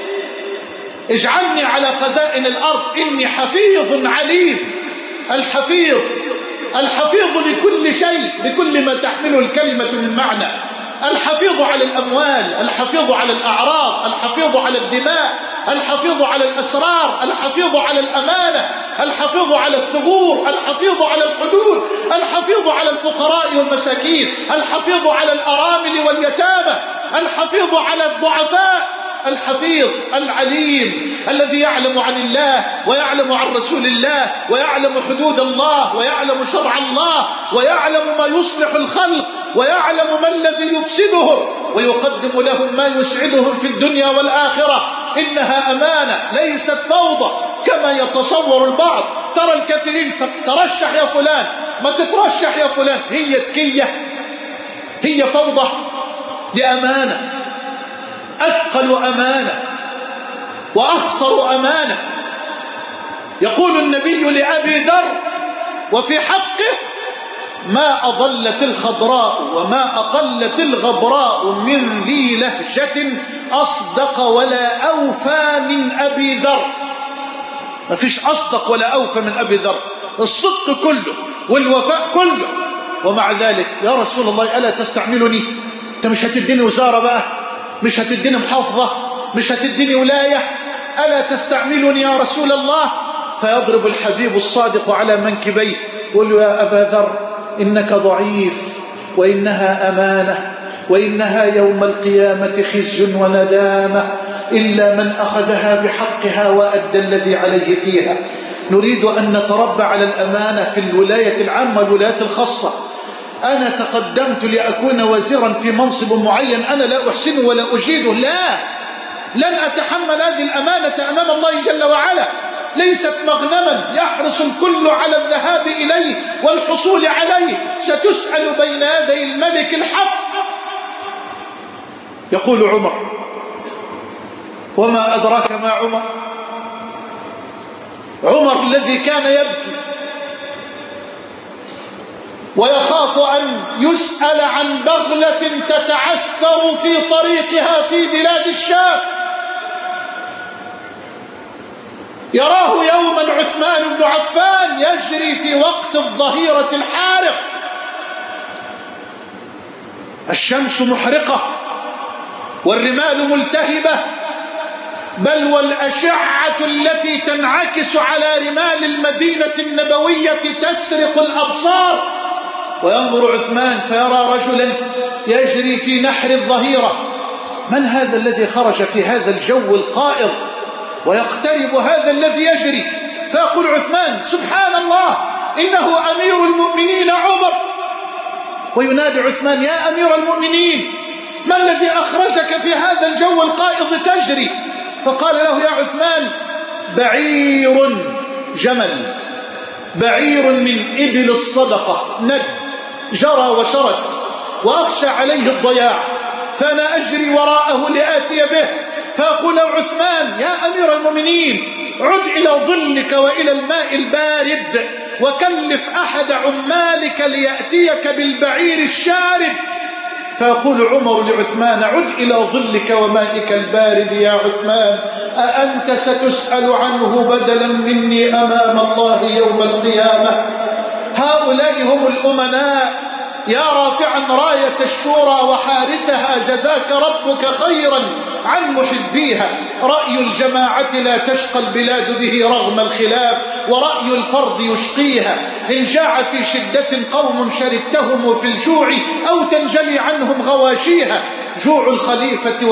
اجعلني على خزائن الأرض إني حفيظ عليم. الحفيظ، الحفيظ لكل شيء، بكل ما تحمله الكلمة من معنى. الحفيظ على الأموال، الحفيظ على الأعراض، الحفيظ على الدماء، الحفيظ على الأسرار، الحفيظ على الأمانة، الحفيظ على الثغور، الحفيظ على الحدود، الحفيظ على الفقراء والمساكين، الحفيظ على الأرامل واليتامى، الحفيظ على الضعفاء. الحفيظ العليم الذي يعلم عن الله ويعلم عن رسول الله ويعلم حدود الله ويعلم شرع الله ويعلم ما يصلح الخلق ويعلم ما الذي يفسدهم ويقدم لهم ما يسعدهم في الدنيا والآخرة. إنها أمانة ليست فوضى كما يتصور البعض. ترى الكثيرين ترشح يا فلان، ما تترشح يا فلان، هي تكية، هي فوضى. دي أمانة، أثقل أمانة وأخطر أمانة. يقول النبي لأبي ذر وفي حقه: ما أضلت الخضراء وما أقلت الغبراء من ذي لهجة أصدق ولا أوفى من أبي ذر. ما فيش أصدق ولا أوفى من أبي ذر، الصدق كله والوفاء كله. ومع ذلك يا رسول الله ألا تستعملني؟ أنت مش هتديني وزارة بقى، مش هتديني محافظة، مش هتديني ولاية، ألا تستعملني يا رسول الله؟ فيضرب الحبيب الصادق على منكبيه يقول له: يا أبا ذر إنك ضعيف، وإنها أمانة، وإنها يوم القيامة خزي وندامة إلا من أخذها بحقها وأدى الذي عليه فيها. نريد أن نتربى على الأمانة في الولاية العامة والولايات الخاصة. أنا تقدمت لأكون وزيرا في منصب معين أنا لا أحسنه ولا أجيده، لا، لن أتحمل هذه الأمانة أمام الله جل وعلا. ليست مغنما يحرص الكل على الذهاب إليه والحصول عليه، ستسأل بين يدي الملك الحق. يقول عمر: وما أدراك ما عمر؟ عمر الذي كان يبكي ويخاف أن يسأل عن بغلة تتعثر في طريقها في بلاد الشام. يراه يوما عثمان بن عفان يجري في وقت الظهيرة الحارق، الشمس محرقة والرمال ملتهبة، بل والأشعة التي تنعكس على رمال المدينة النبوية تسرق الأبصار. وينظر عثمان فيرى رجلا يجري في نحر الظهيرة، من هذا الذي خرج في هذا الجو القائض ويقترب هذا الذي يجري؟ فيقول عثمان سبحان الله إنه أمير المؤمنين عمر. وينادي عثمان يا أمير المؤمنين ما الذي أخرجك في هذا الجو القائض تجري؟ فقال له يا عثمان بعير جمل، بعير من إبل الصدقة ند جرى وشرد وأخشى عليه الضياع، فأنا أجري وراءه لآتي به. فأقول عثمان يا أمير المؤمنين عد إلى ظلك وإلى الماء البارد وكلف أحد عمالك ليأتيك بالبعير الشارد. فيقول عمر لعثمان عد إلى ظلك ومائك البارد يا عثمان، أأنت ستسأل عنه بدلا مني أمام الله يوم القيامة؟ هؤلاء هم الأمناء. يا رافعا راية الشورى وحارسها جزاك ربك خيرا عن محبيها. رأي الجماعة لا تشقى البلاد به رغم الخلاف، ورأي الفرد يشقيها. إن جاع في شدة قوم شربتهم في الجوع أو تنجلي عنهم غواشيها. جوع الخليفة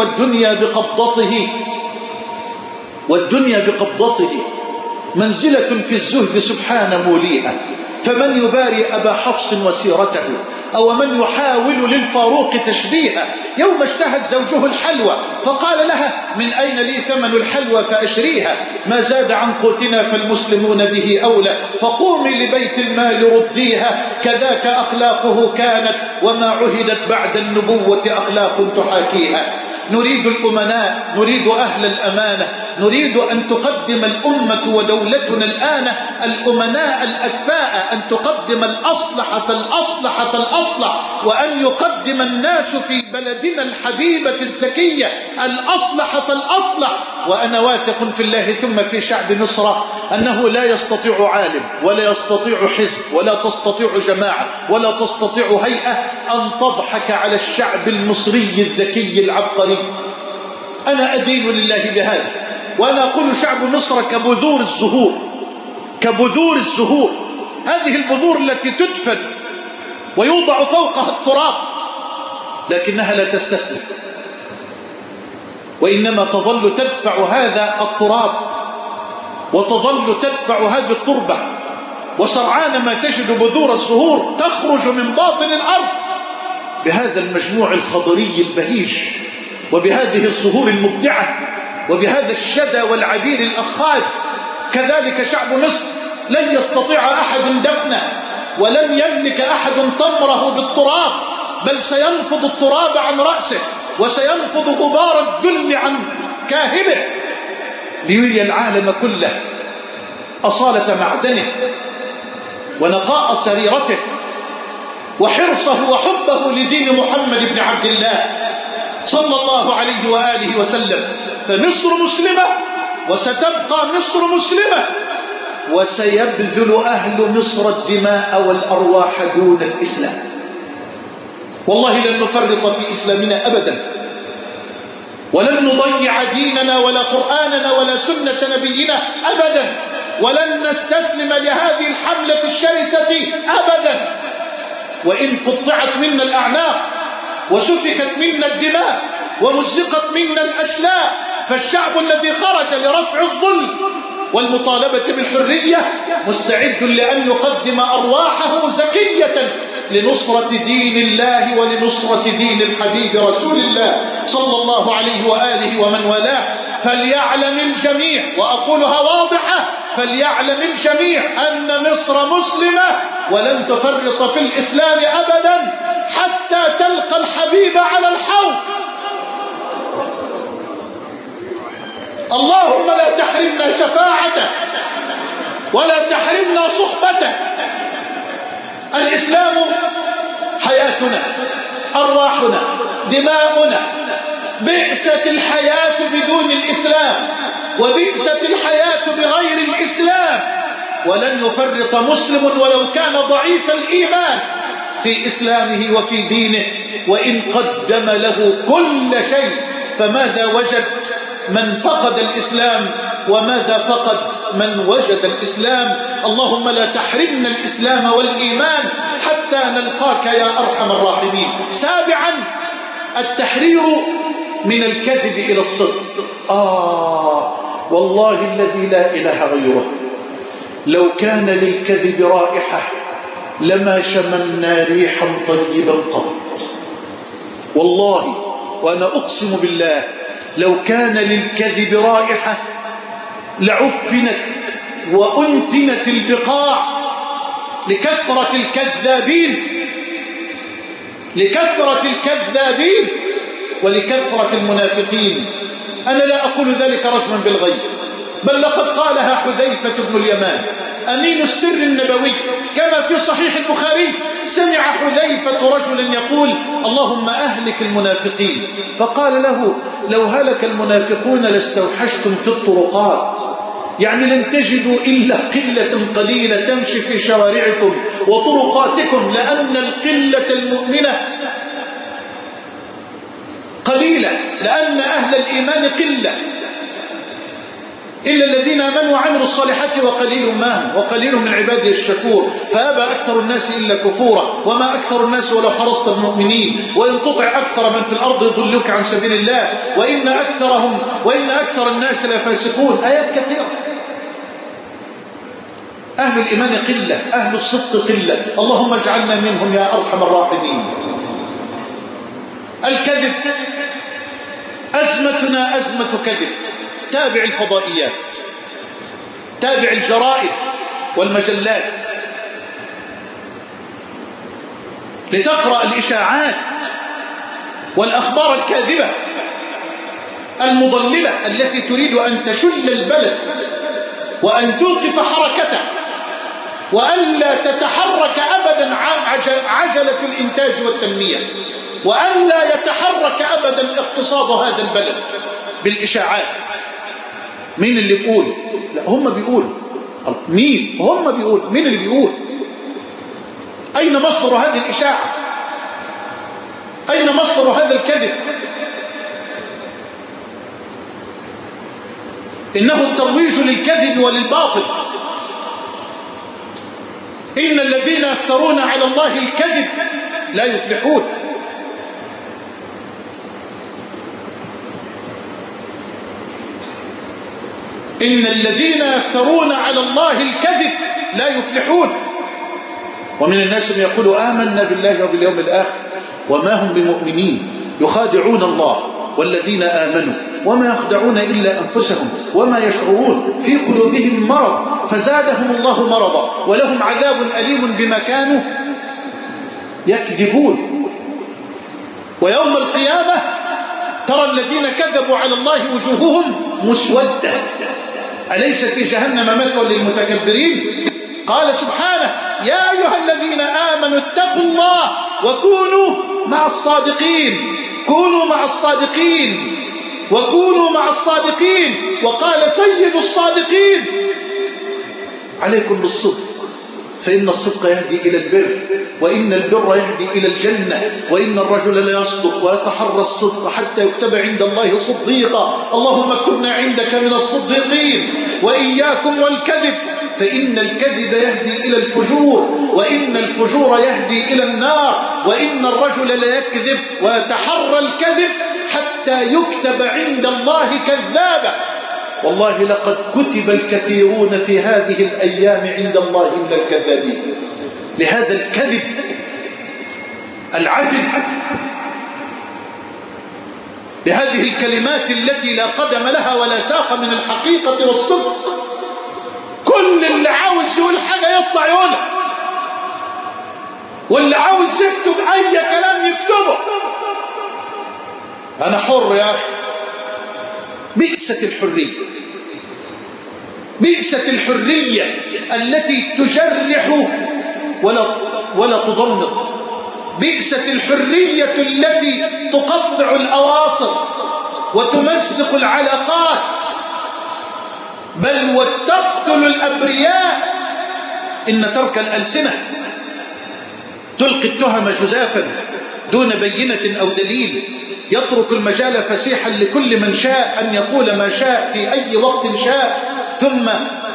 والدنيا بقبضته منزلة في الزهد سبحان موليها. فمن يباري أبا حفص وسيرته أو من يحاول للفاروق تشبيها. يوم اشتهت زوجه الحلوى فقال لها من أين لي ثمن الحلوى فأشريها؟ ما زاد عن قوتنا فالمسلمون به أولى، فقومي لبيت المال رديها. كذاك أخلاقه كانت وما عهدت بعد النبوة أخلاق تحاكيها. نريد الأمناء، نريد أهل الأمانة، نريد أن تقدم الأمة ودولتنا الآن الأمناء الأكفاء، أن تقدم الأصلح فالأصلح فالأصلح، وأن يقدم الناس في بلدنا الحبيبة الزكية الأصلح فالأصلح. وأنا واثق في الله ثم في شعب مصر أنه لا يستطيع عالم ولا يستطيع حزب ولا تستطيع جماعة ولا تستطيع هيئة أن تضحك على الشعب المصري الذكي العبقري. أنا أدين لله بهذا، وأنا أقول شعب مصر كبذور الزهور، كبذور الزهور. هذه البذور التي تدفن ويوضع فوقها التراب، لكنها لا تستسلم، وإنما تظل تدفع هذا التراب وتظل تدفع هذه التربة. وسرعان ما تجد بذور الزهور تخرج من باطن الأرض بهذا المجموع الخضري البهيج، وبهذه الزهور المبدعة، وبهذا الشدى والعبير الأخاذ. كذلك شعب مصر لن يستطيع أحد دفنه، ولن يملك أحد طمره بالتراب، بل سينفض التراب عن رأسه، وسينفض غبار الذل عن كاهله، ليري العالم كله أصالة معدنه ونقاء سريرته وحرصه وحبه لدين محمد بن عبد الله صلى الله عليه وآله وسلم. فمصر مسلمة، وستبقى مصر مسلمة، وسيبذل أهل مصر الدماء والأرواح دون الإسلام. والله لن نفرط في إسلامنا أبدا، ولن نضيع ديننا ولا قرآننا ولا سنة نبينا أبدا، ولن نستسلم لهذه الحملة الشرسة أبدا. وإن قطعت منا الأعناق وسفكت منا الدماء ومزقت منا الأشلاء، فالشعب الذي خرج لرفع الظلم والمطالبة بالحرية مستعد لأن يقدم أرواحه زكية لنصرة دين الله ولنصرة دين الحبيب رسول الله صلى الله عليه وآله ومن والاه. فليعلم الجميع، وأقولها واضحة، فليعلم الجميع أن مصر مسلمة ولن تفرط في الإسلام أبدا حتى تلقى الحبيب على الحوض. اللهم لا تحرمنا شفاعته ولا تحرمنا صحبته، الإسلام حياتنا، أرواحنا، دماؤنا. بئست الحياة بدون الإسلام، وبئست الحياة بغير الإسلام. ولن يفرط مسلم ولو كان ضعيف الإيمان في إسلامه وفي دينه، وإن قدم له كل شيء. فماذا وجد من فقد الإسلام، وماذا فقد من وجد الإسلام؟ اللهم لا تحرمنا الإسلام والإيمان حتى نلقاك يا أرحم الراحمين. سابعا، التحرير من الكذب إلى الصدق. والله الذي لا إله غيره، لو كان للكذب رائحة لما شممنا ريحا طيبا قط. والله وأنا أقسم بالله، لو كان للكذب رائحة لعفنت وأنتنت البقاع لكثرة الكذابين، لكثرة الكذابين ولكثرة المنافقين. أنا لا أقول ذلك رجما بالغيب، بل لقد قالها حذيفة بن اليمان أمين السر النبوي كما في صحيح البخاري. سمع حذيفة رجلا يقول: اللهم أهلك المنافقين. فقال له: لو هلك المنافقون لاستوحشتم في الطرقات، يعني لن تجدوا إلا قلة قليلة تمشي في شوارعكم وطرقاتكم، لأن القلة المؤمنة قليلة، لأن أهل الإيمان قلة، إلا الذين آمنوا وعملوا الصالحات وقليل ما هم، وقليل من عباده الشكور. فأبى أكثر الناس إلا كفورا، وما أكثر الناس ولو حرصت بمؤمنين، وإن تطع أكثر من في الأرض يضلوك عن سبيل الله، وإن أكثر الناس لفاسقون. آيات كثيرة. أهل الإيمان قلة، أهل الصدق قلة. اللهم اجعلنا منهم يا أرحم الراحمين. الكذب أزمتنا أزمة كذب. تابع الفضائيات، تابع الجرائد والمجلات لتقرأ الإشاعات والأخبار الكاذبة المضللة التي تريد أن تشل البلد وأن توقف حركته، وألا تتحرك أبدا عجلة الإنتاج والتنمية، وألا يتحرك أبدا اقتصاد هذا البلد بالإشاعات. مين اللي بيقول؟ لا، هم بيقول. مين؟ هم بيقول. مين اللي بيقول؟ أين مصدر هذه الإشاعة؟ أين مصدر هذا الكذب؟ إنه الترويج للكذب وللباطل. إن الذين يفترون على الله الكذب لا يفلحون. إن الذين يفترون على الله الكذب لا يفلحون. ومن الناس من يقول آمنا بالله وباليوم الآخر وما هم بمؤمنين، يخادعون الله والذين آمنوا وما يخدعون إلا أنفسهم وما يشعرون، في قلوبهم مرض فزادهم الله مرضا ولهم عذاب أليم بما كانوا يكذبون. ويوم القيامة ترى الذين كذبوا على الله وجوههم مسودة. أليس في جهنم مثوى للمتكبرين؟ قال سبحانه: يا أيها الذين آمنوا اتقوا الله وكونوا مع الصادقين. كونوا مع الصادقين، وكونوا مع الصادقين. وقال سيد الصادقين: عليكم بالصدق، فإن الصدق يهدي إلى البر، وإن البر يهدي إلى الجنة، وإن الرجل لا يصدق ويتحرى الصدق حتى يكتب عند الله صديقا. اللهم كنا عندك من الصديقين. وإياكم والكذب، فإن الكذب يهدي إلى الفجور، وإن الفجور يهدي إلى النار، وإن الرجل لا يكذب ويتحرى الكذب حتى يكتب عند الله كذابا. والله لقد كتب الكثيرون في هذه الأيام عند الله من الكذابين. لهذا الكذب العفن، لهذه الكلمات التي لا قدم لها ولا ساق من الحقيقة والصدق. كل اللي عاوز يقول حاجة يطلع يقولها، واللي عاوز يكتب أي كلام يكتبه. أنا حر يا أخي. بئست الحرية، بئست الحرية التي تجرح ولا تضمد. بئست الحرية التي تقطع الأواصر وتمزق العلاقات، بل وتقتل الأبرياء. إن ترك الألسنة تلقي التهم جزافا دون بينة أو دليل، يترك المجال فسيحا لكل من شاء أن يقول ما شاء في أي وقت شاء، ثم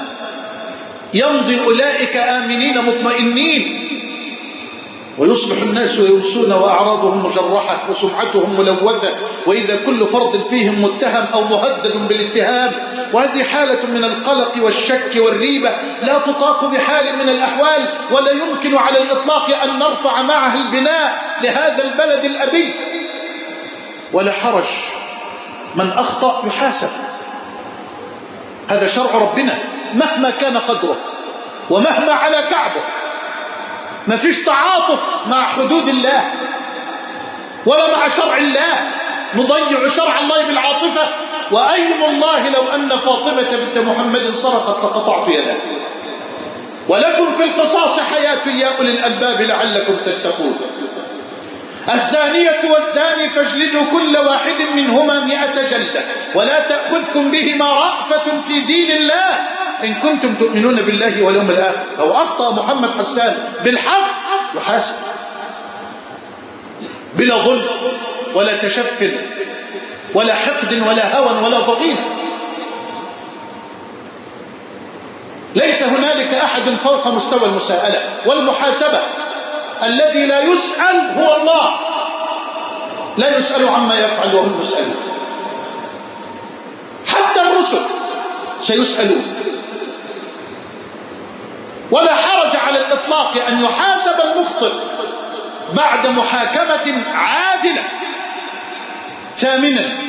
يمضي أولئك آمنين مطمئنين، ويصبح الناس يمسون وأعراضهم مجرحة وسمعتهم ملوثة، وإذا كل فرد فيهم متهم أو مهدد بالاتهام. وهذه حالة من القلق والشك والريبة لا تطاق بحال من الأحوال، ولا يمكن على الإطلاق أن نرفع معها البناء لهذا البلد الأبي. ولا حرج، من أخطأ يحاسب، هذا شرع ربنا مهما كان قدره ومهما على كعبه. ما فيش تعاطف مع حدود الله ولا مع شرع الله، نضيع شرع الله بالعاطفة. وأيم الله لو أن فاطمة بنت محمد سرقت لقطعت يدها. ولكم في القصاص حياة يا أولي الألباب لعلكم تتقون. الزانية والزاني فاجلدوا كل واحد منهما 100 جلدة ولا تأخذكم بهما رأفة في دين الله إن كنتم تؤمنون بالله واليوم الآخر. لو أخطأ محمد حسان بالحق يحاسب بلا ظلم ولا تشفل ولا حقد ولا هوى ولا ضغينة. ليس هنالك أحد فوق مستوى المساءلة والمحاسبة. الذي لا يسأل هو الله، لا يسأل عما يفعل وهم يسألون. حتى الرسل سيسألون. ولا حرج على الإطلاق أن يحاسب المخطئ بعد محاكمة عادلة. ثامنا،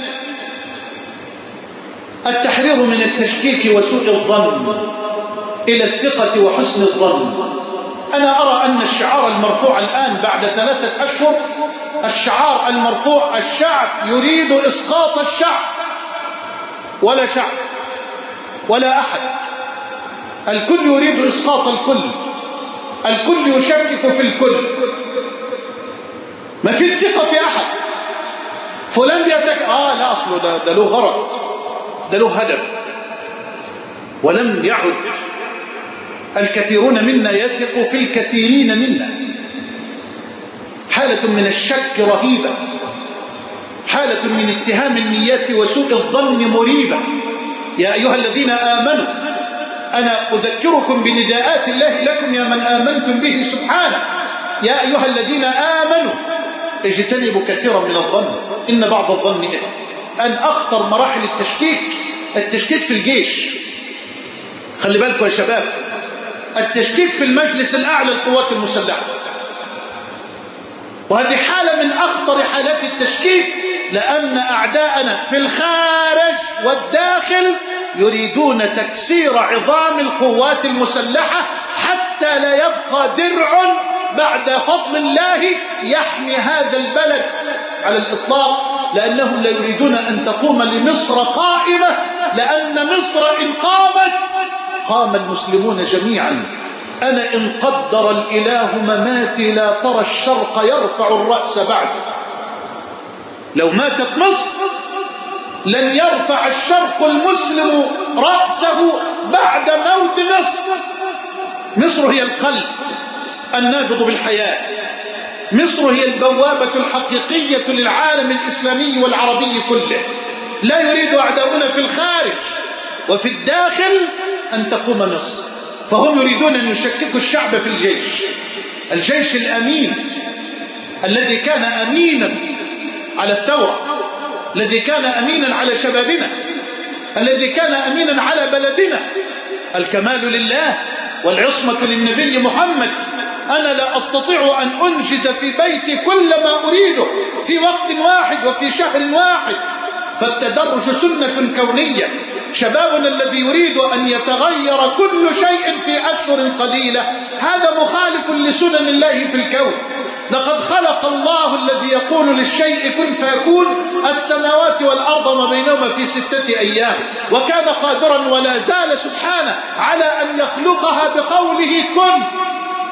التحرير من التشكيك وسوء الظن إلى الثقة وحسن الظن. أنا أرى أن الشعار المرفوع الآن بعد 3 أشهر، الشعار المرفوع الشعب يريد إسقاط الشعب، ولا شعب ولا أحد، الكل يريد إسقاط الكل، الكل يشكك في الكل، ما في الثقة في أحد. فلان لا أصله ده له غرض، ده له هدف. ولم يعد الكثيرون منا يثق في الكثيرين منا. حالة من الشك رهيبة، حالة من اتهام النيات وسوء الظن مريبة. يا أيها الذين آمنوا، أنا أذكركم بنداءات الله لكم يا من آمنتم به سبحانه. يا أيها الذين آمنوا اجتنبوا كثيرا من الظن إن بعض الظن إثم. أن أخطر مراحل التشكيك في الجيش. خلي بالكم يا شباب، التشكيك في المجلس الأعلى للقوات المسلحة، وهذه حالة من أخطر حالات التشكيك، لأن أعداءنا في الخارج والداخل يريدون تكسير عظام القوات المسلحة حتى لا يبقى درع بعد فضل الله يحمي هذا البلد على الإطلاق، لأنهم لا يريدون أن تقوم لمصر قائمة، لأن مصر إن قامت قام المسلمون جميعا. أنا إن قدر الإله مماتي لا ترى الشرق يرفع الرأس بعد. لو ماتت مصر لن يرفع الشرق المسلم رأسه بعد موت مصر. مصر هي القلب النابض بالحياة، مصر هي البوابة الحقيقية للعالم الإسلامي والعربي كله. لا يريد أعداؤنا في الخارج وفي الداخل أن تقوم مصر، فهم يريدون أن يشككوا الشعب في الجيش الأمين الذي كان أمينا على الثورة، الذي كان أمينا على شبابنا، الذي كان أمينا على بلدنا. الكمال لله والعصمة للنبي محمد. أنا لا أستطيع أن أنجز في بيتي كل ما أريده في وقت واحد وفي شهر واحد، فالتدرج سنة كونية. شبابنا الذي يريد أن يتغير كل شيء في أشهر قليلة هذا مخالف لسنن الله في الكون. لقد خلق الله الذي يقول للشيء كن فيكون السماوات والأرض ما بينهما في 6 أيام، وكان قادرا ولا زال سبحانه على أن يخلقها بقوله كن.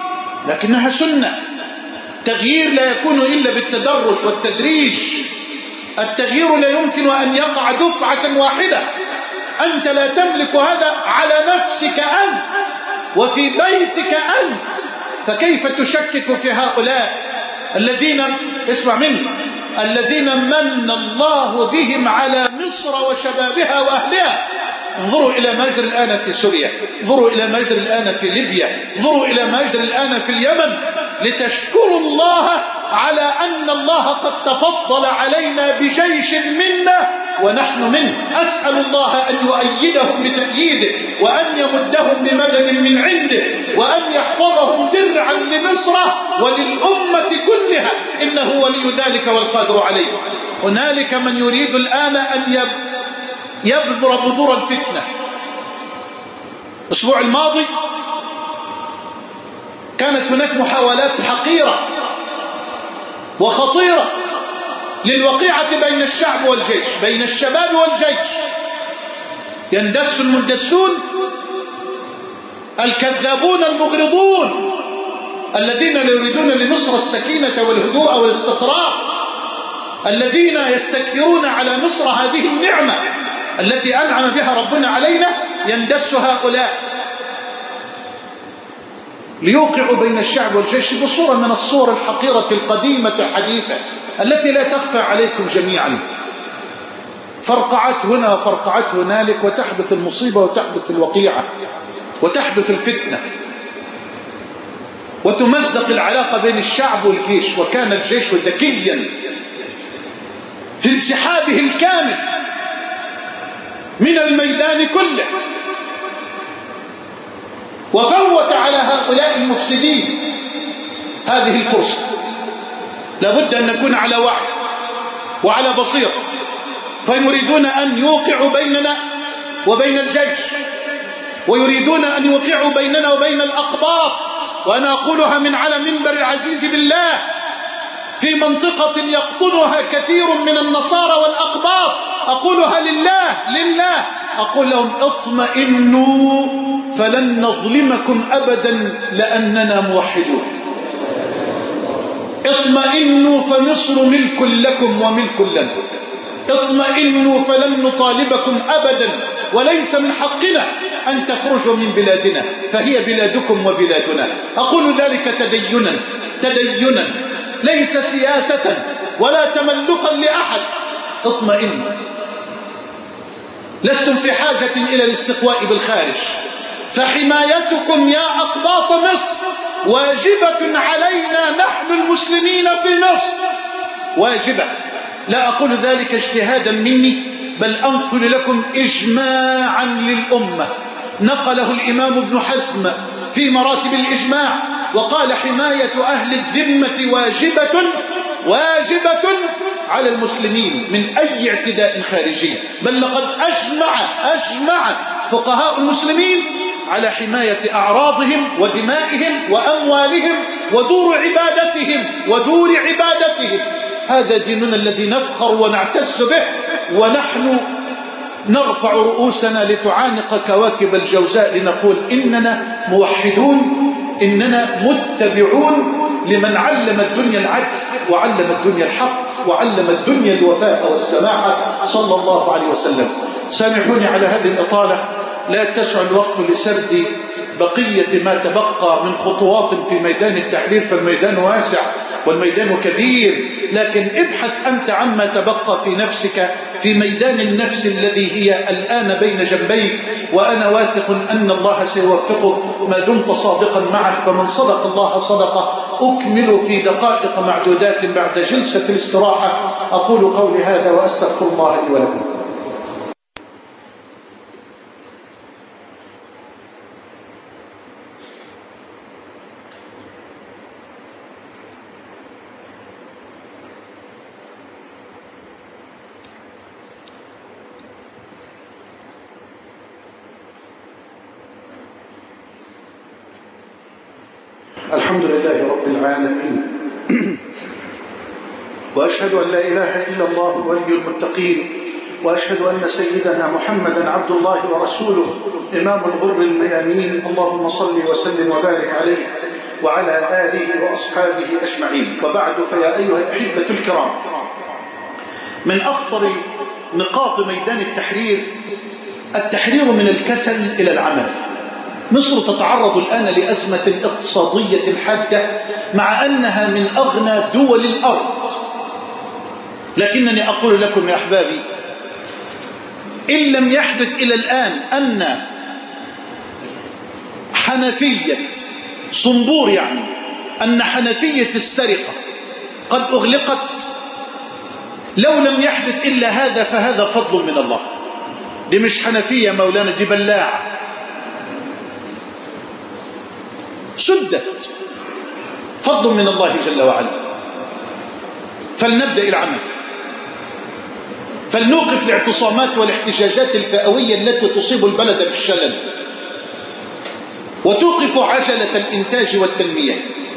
لكنها سنة. التغيير لا يكون إلا بالتدرج والتدريج. التغيير لا يمكن أن يقع دفعة واحدة. أنت لا تملك هذا على نفسك أنت وفي بيتك أنت، فكيف تشكك في هؤلاء الذين اسمع مني الذين من الله بهم على مصر وشبابها وأهلها. انظروا إلى ما يجري الآن في سوريا، انظروا إلى ما يجري الآن في ليبيا، انظروا إلى ما يجري الآن في اليمن، لتشكروا الله على أن الله قد تفضل علينا بجيش منا ونحن منه. أسأل الله أن يؤيدهم بتأييده، وأن يمدهم بمدد من عنده، وأن يحفظهم درعا لمصر وللأمة كلها، إنه ولي ذلك والقادر عليه. هنالك من يريد الآن أن يبذر بذور الفتنة. الأسبوع الماضي كانت هناك محاولات حقيرة وخطيرة للوقيعة بين الشعب والجيش، بين الشباب والجيش. يندس المندسون الكذابون المغرضون الذين لا يريدون لمصر السكينة والهدوء والاستقرار، الذين يستكثرون على مصر هذه النعمة التي أنعم بها ربنا علينا. يندس هؤلاء ليوقعوا بين الشعب والجيش بصورة من الصور الحقيرة القديمة الحديثة التي لا تخفى عليكم جميعا. فرقعت هنا وفرقعت هنالك، وتحدث المصيبة وتحدث الوقيعة وتحدث الفتنة، وتمزق العلاقة بين الشعب والجيش. وكان الجيش ذكيا في انسحابه الكامل من الميدان كله، وفوت على هؤلاء المفسدين هذه الفرصة. لابد أن نكون على وعي وعلى بصير، فإن يريدون أن يوقعوا بيننا وبين الجيش، ويريدون أن يوقعوا بيننا وبين الأقباط، وأنا أقولها من على منبر العزيز بالله في منطقة يقطنها كثير من النصارى والأقباط، أقولها لله، أقول لهم اطمئنوا فلن نظلمكم أبدا لأننا موحدون. اطمئنوا فمصر ملك لكم وملك لنا. اطمئنوا فلن نطالبكم أبدا، وليس من حقنا أن تخرجوا من بلادنا، فهي بلادكم وبلادنا. أقول ذلك تدينا ليس سياسة ولا تملقا لأحد. اطمئنوا، لستم في حاجة إلى الاستقواء بالخارج، فحمايتكم يا أقباط مصر واجبة علينا نحن المسلمين في مصر، واجبة. لا أقول ذلك اجتهادا مني، بل أنقل لكم إجماعا للأمة نقله الإمام ابن حزم في مراتب الإجماع، وقال حماية أهل الذمة واجبة على المسلمين من أي اعتداء خارجي. بل لقد أجمع فقهاء المسلمين على حماية أعراضهم ودمائهم وأموالهم ودور عبادتهم. هذا ديننا الذي نفخر ونعتز به، ونحن نرفع رؤوسنا لتعانق كواكب الجوزاء لنقول إننا موحدون، إننا متبعون لمن علم الدنيا العدل وعلم الدنيا الحق وعلم الدنيا الوفاء والسماحة صلى الله عليه وسلم. سامحوني على هذه الإطالة، لا تسع الوقت لسرد بقية ما تبقى من خطوات في ميدان التحرير، فالميدان واسع والميدان كبير، لكن ابحث أنت عما تبقى في نفسك في ميدان النفس الذي هي الآن بين جنبيك، وأنا واثق أن الله سيوفقك ما دمت صادقا معه. فمن صدق الله صدقه. أكمل في دقائق معدودات بعد جلسة الاستراحة. أقول قولي هذا وأستغفر الله لي ولكم. الحمد لله رب العالمين، وأشهد أن لا إله إلا الله ولي المتقين، وأشهد أن سيدنا محمدا عبد الله ورسوله إمام الغر الميامين. اللهم صل وسلم وبارك عليه وعلى آله وأصحابه أجمعين، وبعد، فيا أيها الأحبة الكرام، من أخطر نقاط ميدان التحرير من الكسل إلى العمل. مصر تتعرض الآن لأزمة اقتصادية حادة مع أنها من أغنى دول الأرض، لكنني أقول لكم يا أحبابي، إن لم يحدث إلى الآن أن حنفية صنبور، أن حنفية السرقة قد أغلقت، لو لم يحدث إلا هذا فهذا فضل من الله. دي مش حنفية مولانا، دي بلاع، سدت، فضل من الله جل وعلا. فلنبدأ العمل، فلنوقف الاعتصامات والاحتجاجات الفئوية التي تصيب البلد بالشلل، وتوقف عجلة الإنتاج والتنمية.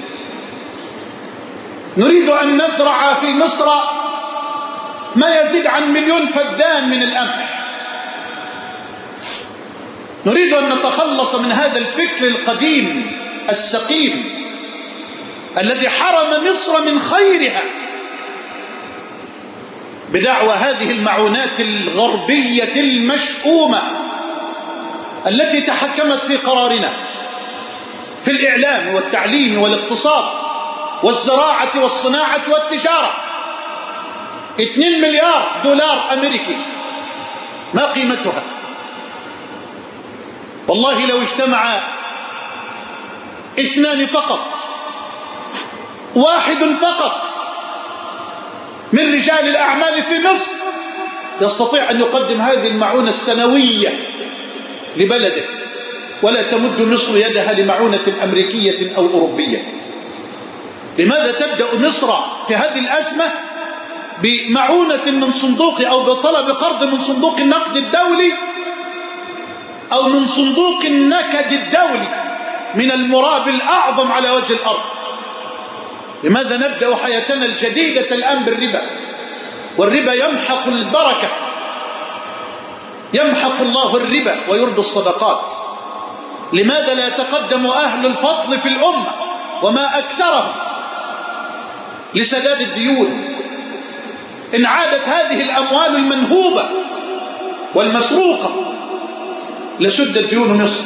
نريد أن نزرع في مصر ما يزيد عن 1,000,000 فدان من القمح. نريد أن نتخلص من هذا الفكر القديم السقيم الذي حرم مصر من خيرها بدعوى هذه المعونات الغربية المشؤومة التي تحكمت في قرارنا في الإعلام والتعليم والاقتصاد والزراعة والصناعة والتجارة. 2 مليار دولار أمريكي، ما قيمتها؟ والله لو اجتمع 2 فقط، 1 فقط من رجال الأعمال في مصر يستطيع أن يقدم هذه المعونة السنوية لبلده، ولا تمد مصر يدها لمعونة أمريكية أو أوروبية. لماذا تبدأ مصر في هذه الأزمة بمعونة من صندوق أو بطلب قرض من صندوق النقد الدولي أو من صندوق النكد الدولي من المراب الأعظم على وجه الأرض؟ لماذا نبدأ حياتنا الجديدة الآن بالربا؟ والربا يمحق البركة، يمحق الله الربا ويربي الصدقات. لماذا لا يتقدم أهل الفضل في الأمة وما أكثرهم لسداد الديون؟ إن عادت هذه الأموال المنهوبة والمسروقة لسدت ديون مصر،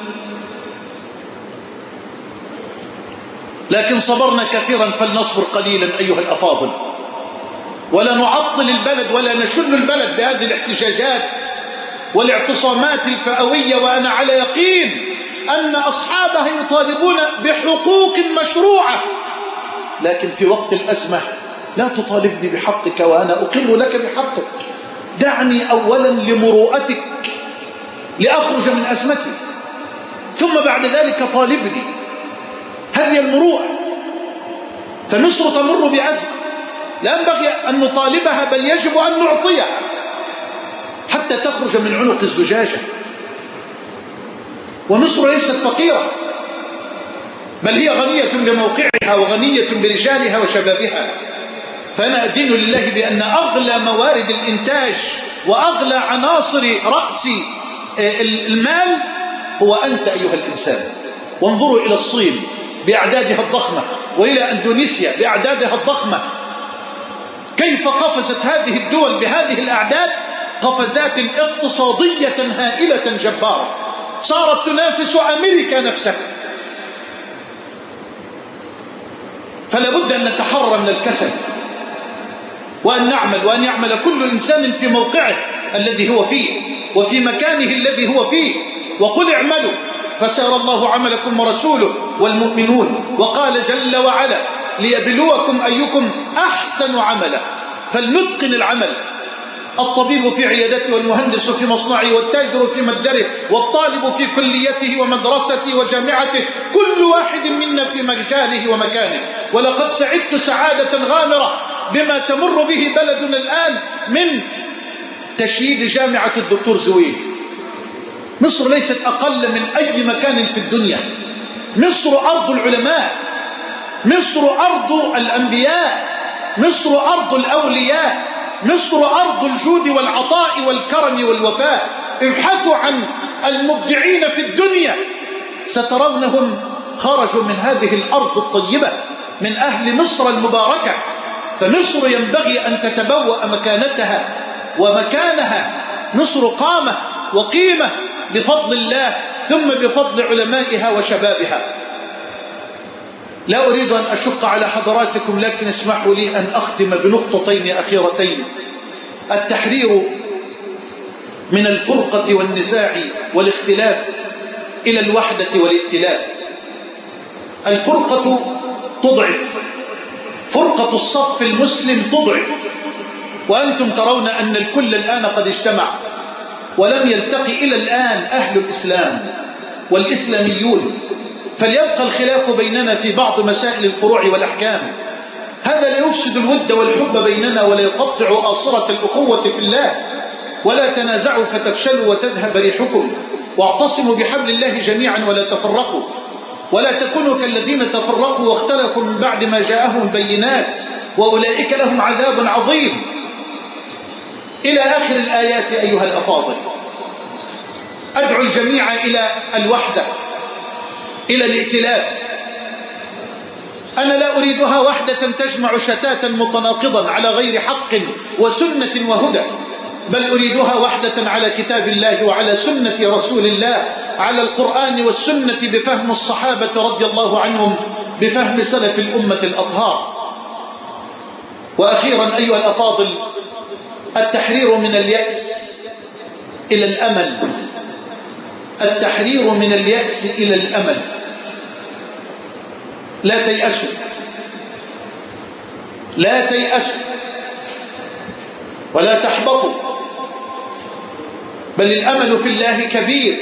لكن صبرنا كثيرا فلنصبر قليلا أيها الأفاضل، ولا نعطل البلد ولا نشن البلد بهذه الاحتجاجات والاعتصامات الفئوية، وأنا على يقين أن أصحابها يطالبون بحقوق مشروعة، لكن في وقت الأزمة لا تطالبني بحقك وأنا أقر لك بحقك. دعني أولا لمروءتك لأخرج من أزمتي، ثم بعد ذلك طالبني. هذه المروءة. فمصر تمر بأزمة لا ينبغي أن نطالبها، بل يجب أن نعطيها حتى تخرج من عنق الزجاجة. ومصر ليست فقيرة، بل هي غنية بموقعها وغنية برجالها وشبابها. فأنا أدين لله بأن أغلى موارد الإنتاج وأغلى عناصر رأس المال هو أنت أيها الإنسان. وانظروا إلى الصين بأعدادها الضخمة، وإلى أندونيسيا بأعدادها الضخمة، كيف قفزت هذه الدول بهذه الأعداد قفزات اقتصادية هائلة جبارة، صارت تنافس أمريكا نفسها. فلا بد أن نتحرر من الكسل، وأن نعمل، وأن يعمل كل إنسان في موقعه الذي هو فيه وفي مكانه الذي هو فيه. وقل اعملوا فسيرى الله عملكم ورسوله والمؤمنون. وقال جل وعلا ليبلوكم أيكم أحسن عملا، فلنتقن العمل. الطبيب في عيادته، والمهندس في مصنعه، والتاجر في متجره، والطالب في كليته ومدرسته وجامعته، كل واحد منا في مجاله ومكانه. ولقد سعدت سعادة غامرة بما تمر به بلدنا الآن من تشييد جامعة الدكتور زويل. مصر ليست أقل من أي مكان في الدنيا. مصر أرض العلماء، مصر أرض الأنبياء، مصر أرض الأولياء، مصر أرض الجود والعطاء والكرم والوفاء. ابحثوا عن المبدعين في الدنيا سترونهم خرجوا من هذه الأرض الطيبة، من أهل مصر المباركة. فمصر ينبغي أن تتبوأ مكانتها ومكانها. مصر قامة وقيمة بفضل الله، ثم بفضل علمائها وشبابها. لا أريد أن أشق على حضراتكم، لكن اسمحوا لي أن أختم بنقطتين أخيرتين. التحرير من الفرقة والنزاع والاختلاف إلى الوحدة والائتلاف. الفرقة تضعف، فرقة الصف المسلم تضعف، وأنتم ترون أن الكل الآن قد اجتمع، ولم يلتقي إلى الآن أهل الإسلام والإسلاميون، فليبقى الخلاف بيننا في بعض مسائل الفروع والأحكام. هذا لا يفسد الود والحب بيننا ولا يقطع آصرة الأخوة في الله. ولا تنازعوا فتفشلوا وتذهب ريحكم، واعتصموا بحبل الله جميعا ولا تفرقوا، ولا تكونوا كالذين تفرقوا واختلفوا من بعد ما جاءهم البينات وأولئك لهم عذاب عظيم، إلى آخر الآيات. أيها الأفاضل، أدعو الجميع إلى الوحدة، إلى الائتلاف. أنا لا أريدها وحدة تجمع شتاتا متناقضا على غير حق وسنة وهدى، بل أريدها وحدة على كتاب الله وعلى سنة رسول الله، على القرآن والسنة بفهم الصحابة رضي الله عنهم، بفهم سلف الأمة الأطهار. وأخيرا أيها الأفاضل، التحرير من اليأس إلى الأمل. التحرير من اليأس إلى الأمل. لا تيأسوا، لا تيأسوا ولا تحبطوا، بل الأمل في الله كبير،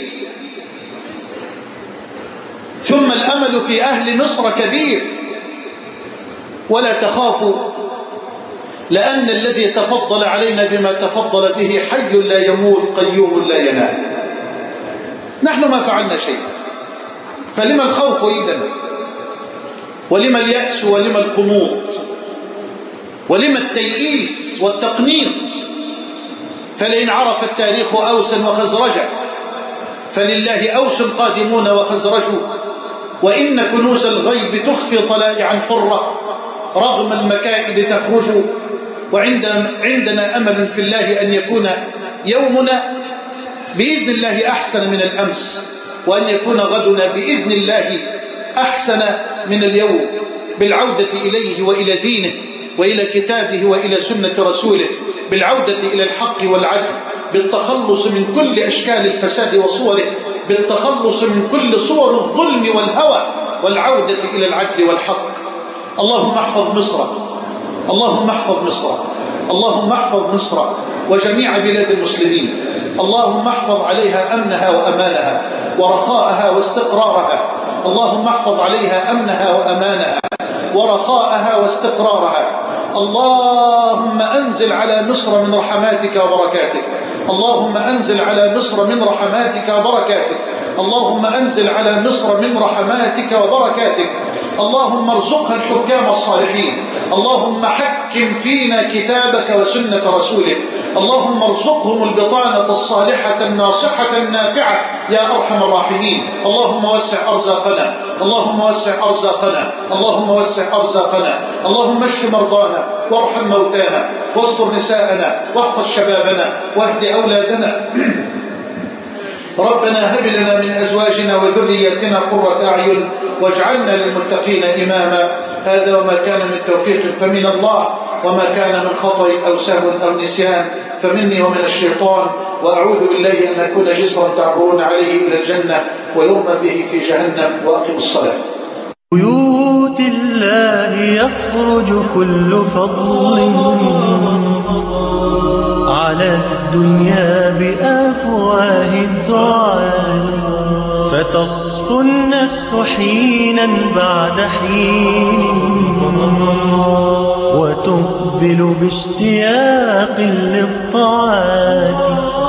ثم الأمل في أهل مصر كبير. ولا تخافوا، لأن الذي تفضل علينا بما تفضل به حي لا يموت قيوم لا ينام. نحن ما فعلنا شيء، فلما الخوف إذن؟ ولما اليأس ولما القنوط ولما التيئيس والتقنيط؟ فلئن عرف التاريخ أوسا وخزرجا، فلله أوس قادمون وخزرج، وإن كنوز الغيب تخفي طلائعا حرة، رغم المكائد تخرج. وعندنا أمل في الله أن يكون يومنا بإذن الله أحسن من الأمس، وأن يكون غدنا بإذن الله أحسن من اليوم، بالعودة إليه وإلى دينه وإلى كتابه وإلى سنة رسوله، بالعودة إلى الحق والعدل، بالتخلص من كل أشكال الفساد وصوره، بالتخلص من كل صور الظلم والهوى، والعودة إلى العدل والحق. اللهم احفظ مصر، اللهم احفظ مصر، اللهم احفظ مصر وجميع بلاد المسلمين. اللهم احفظ عليها أمنها وأمانها ورخاءها واستقرارها. اللهم احفظ عليها أمنها وأمانها ورخاءها واستقرارها. اللهم أنزل على مصر من رحماتك وبركاتك. اللهم أنزل على مصر من رحماتك وبركاتك. اللهم أنزل على مصر من رحماتك وبركاتك. اللهم ارزقها الحكام الصالحين. اللهم حكم فينا كتابك وسنة رسولك. اللهم ارزقهم البطانة الصالحة الناصحة النافعة يا أرحم الراحمين. اللهم وسع أرزاقنا، اللهم وسع أرزاقنا، اللهم وسع أرزاقنا. اللهم اشف مرضانا وارحم موتانا واستر نساءنا واحفظ شبابنا واهد أولادنا. ربنا هب لنا من أزواجنا وذريتنا قرة أعين واجعلنا للمتقين إماما. هذا وما كان من توفيق فمن الله، وما كان من خطأ أو سهو أو نسيان فمني ومن الشيطان، وأعوذ بالله أن أكون جسرا تعبرون عليه إلى الجنة ويرمى به في جهنم. وأقم الصلاة. بيوت الله يخرج كل فضل على الدنيا بأفواه الدعاء، فتصفو النفس حينا بعد حين وتقبل باشتياق للطاعات.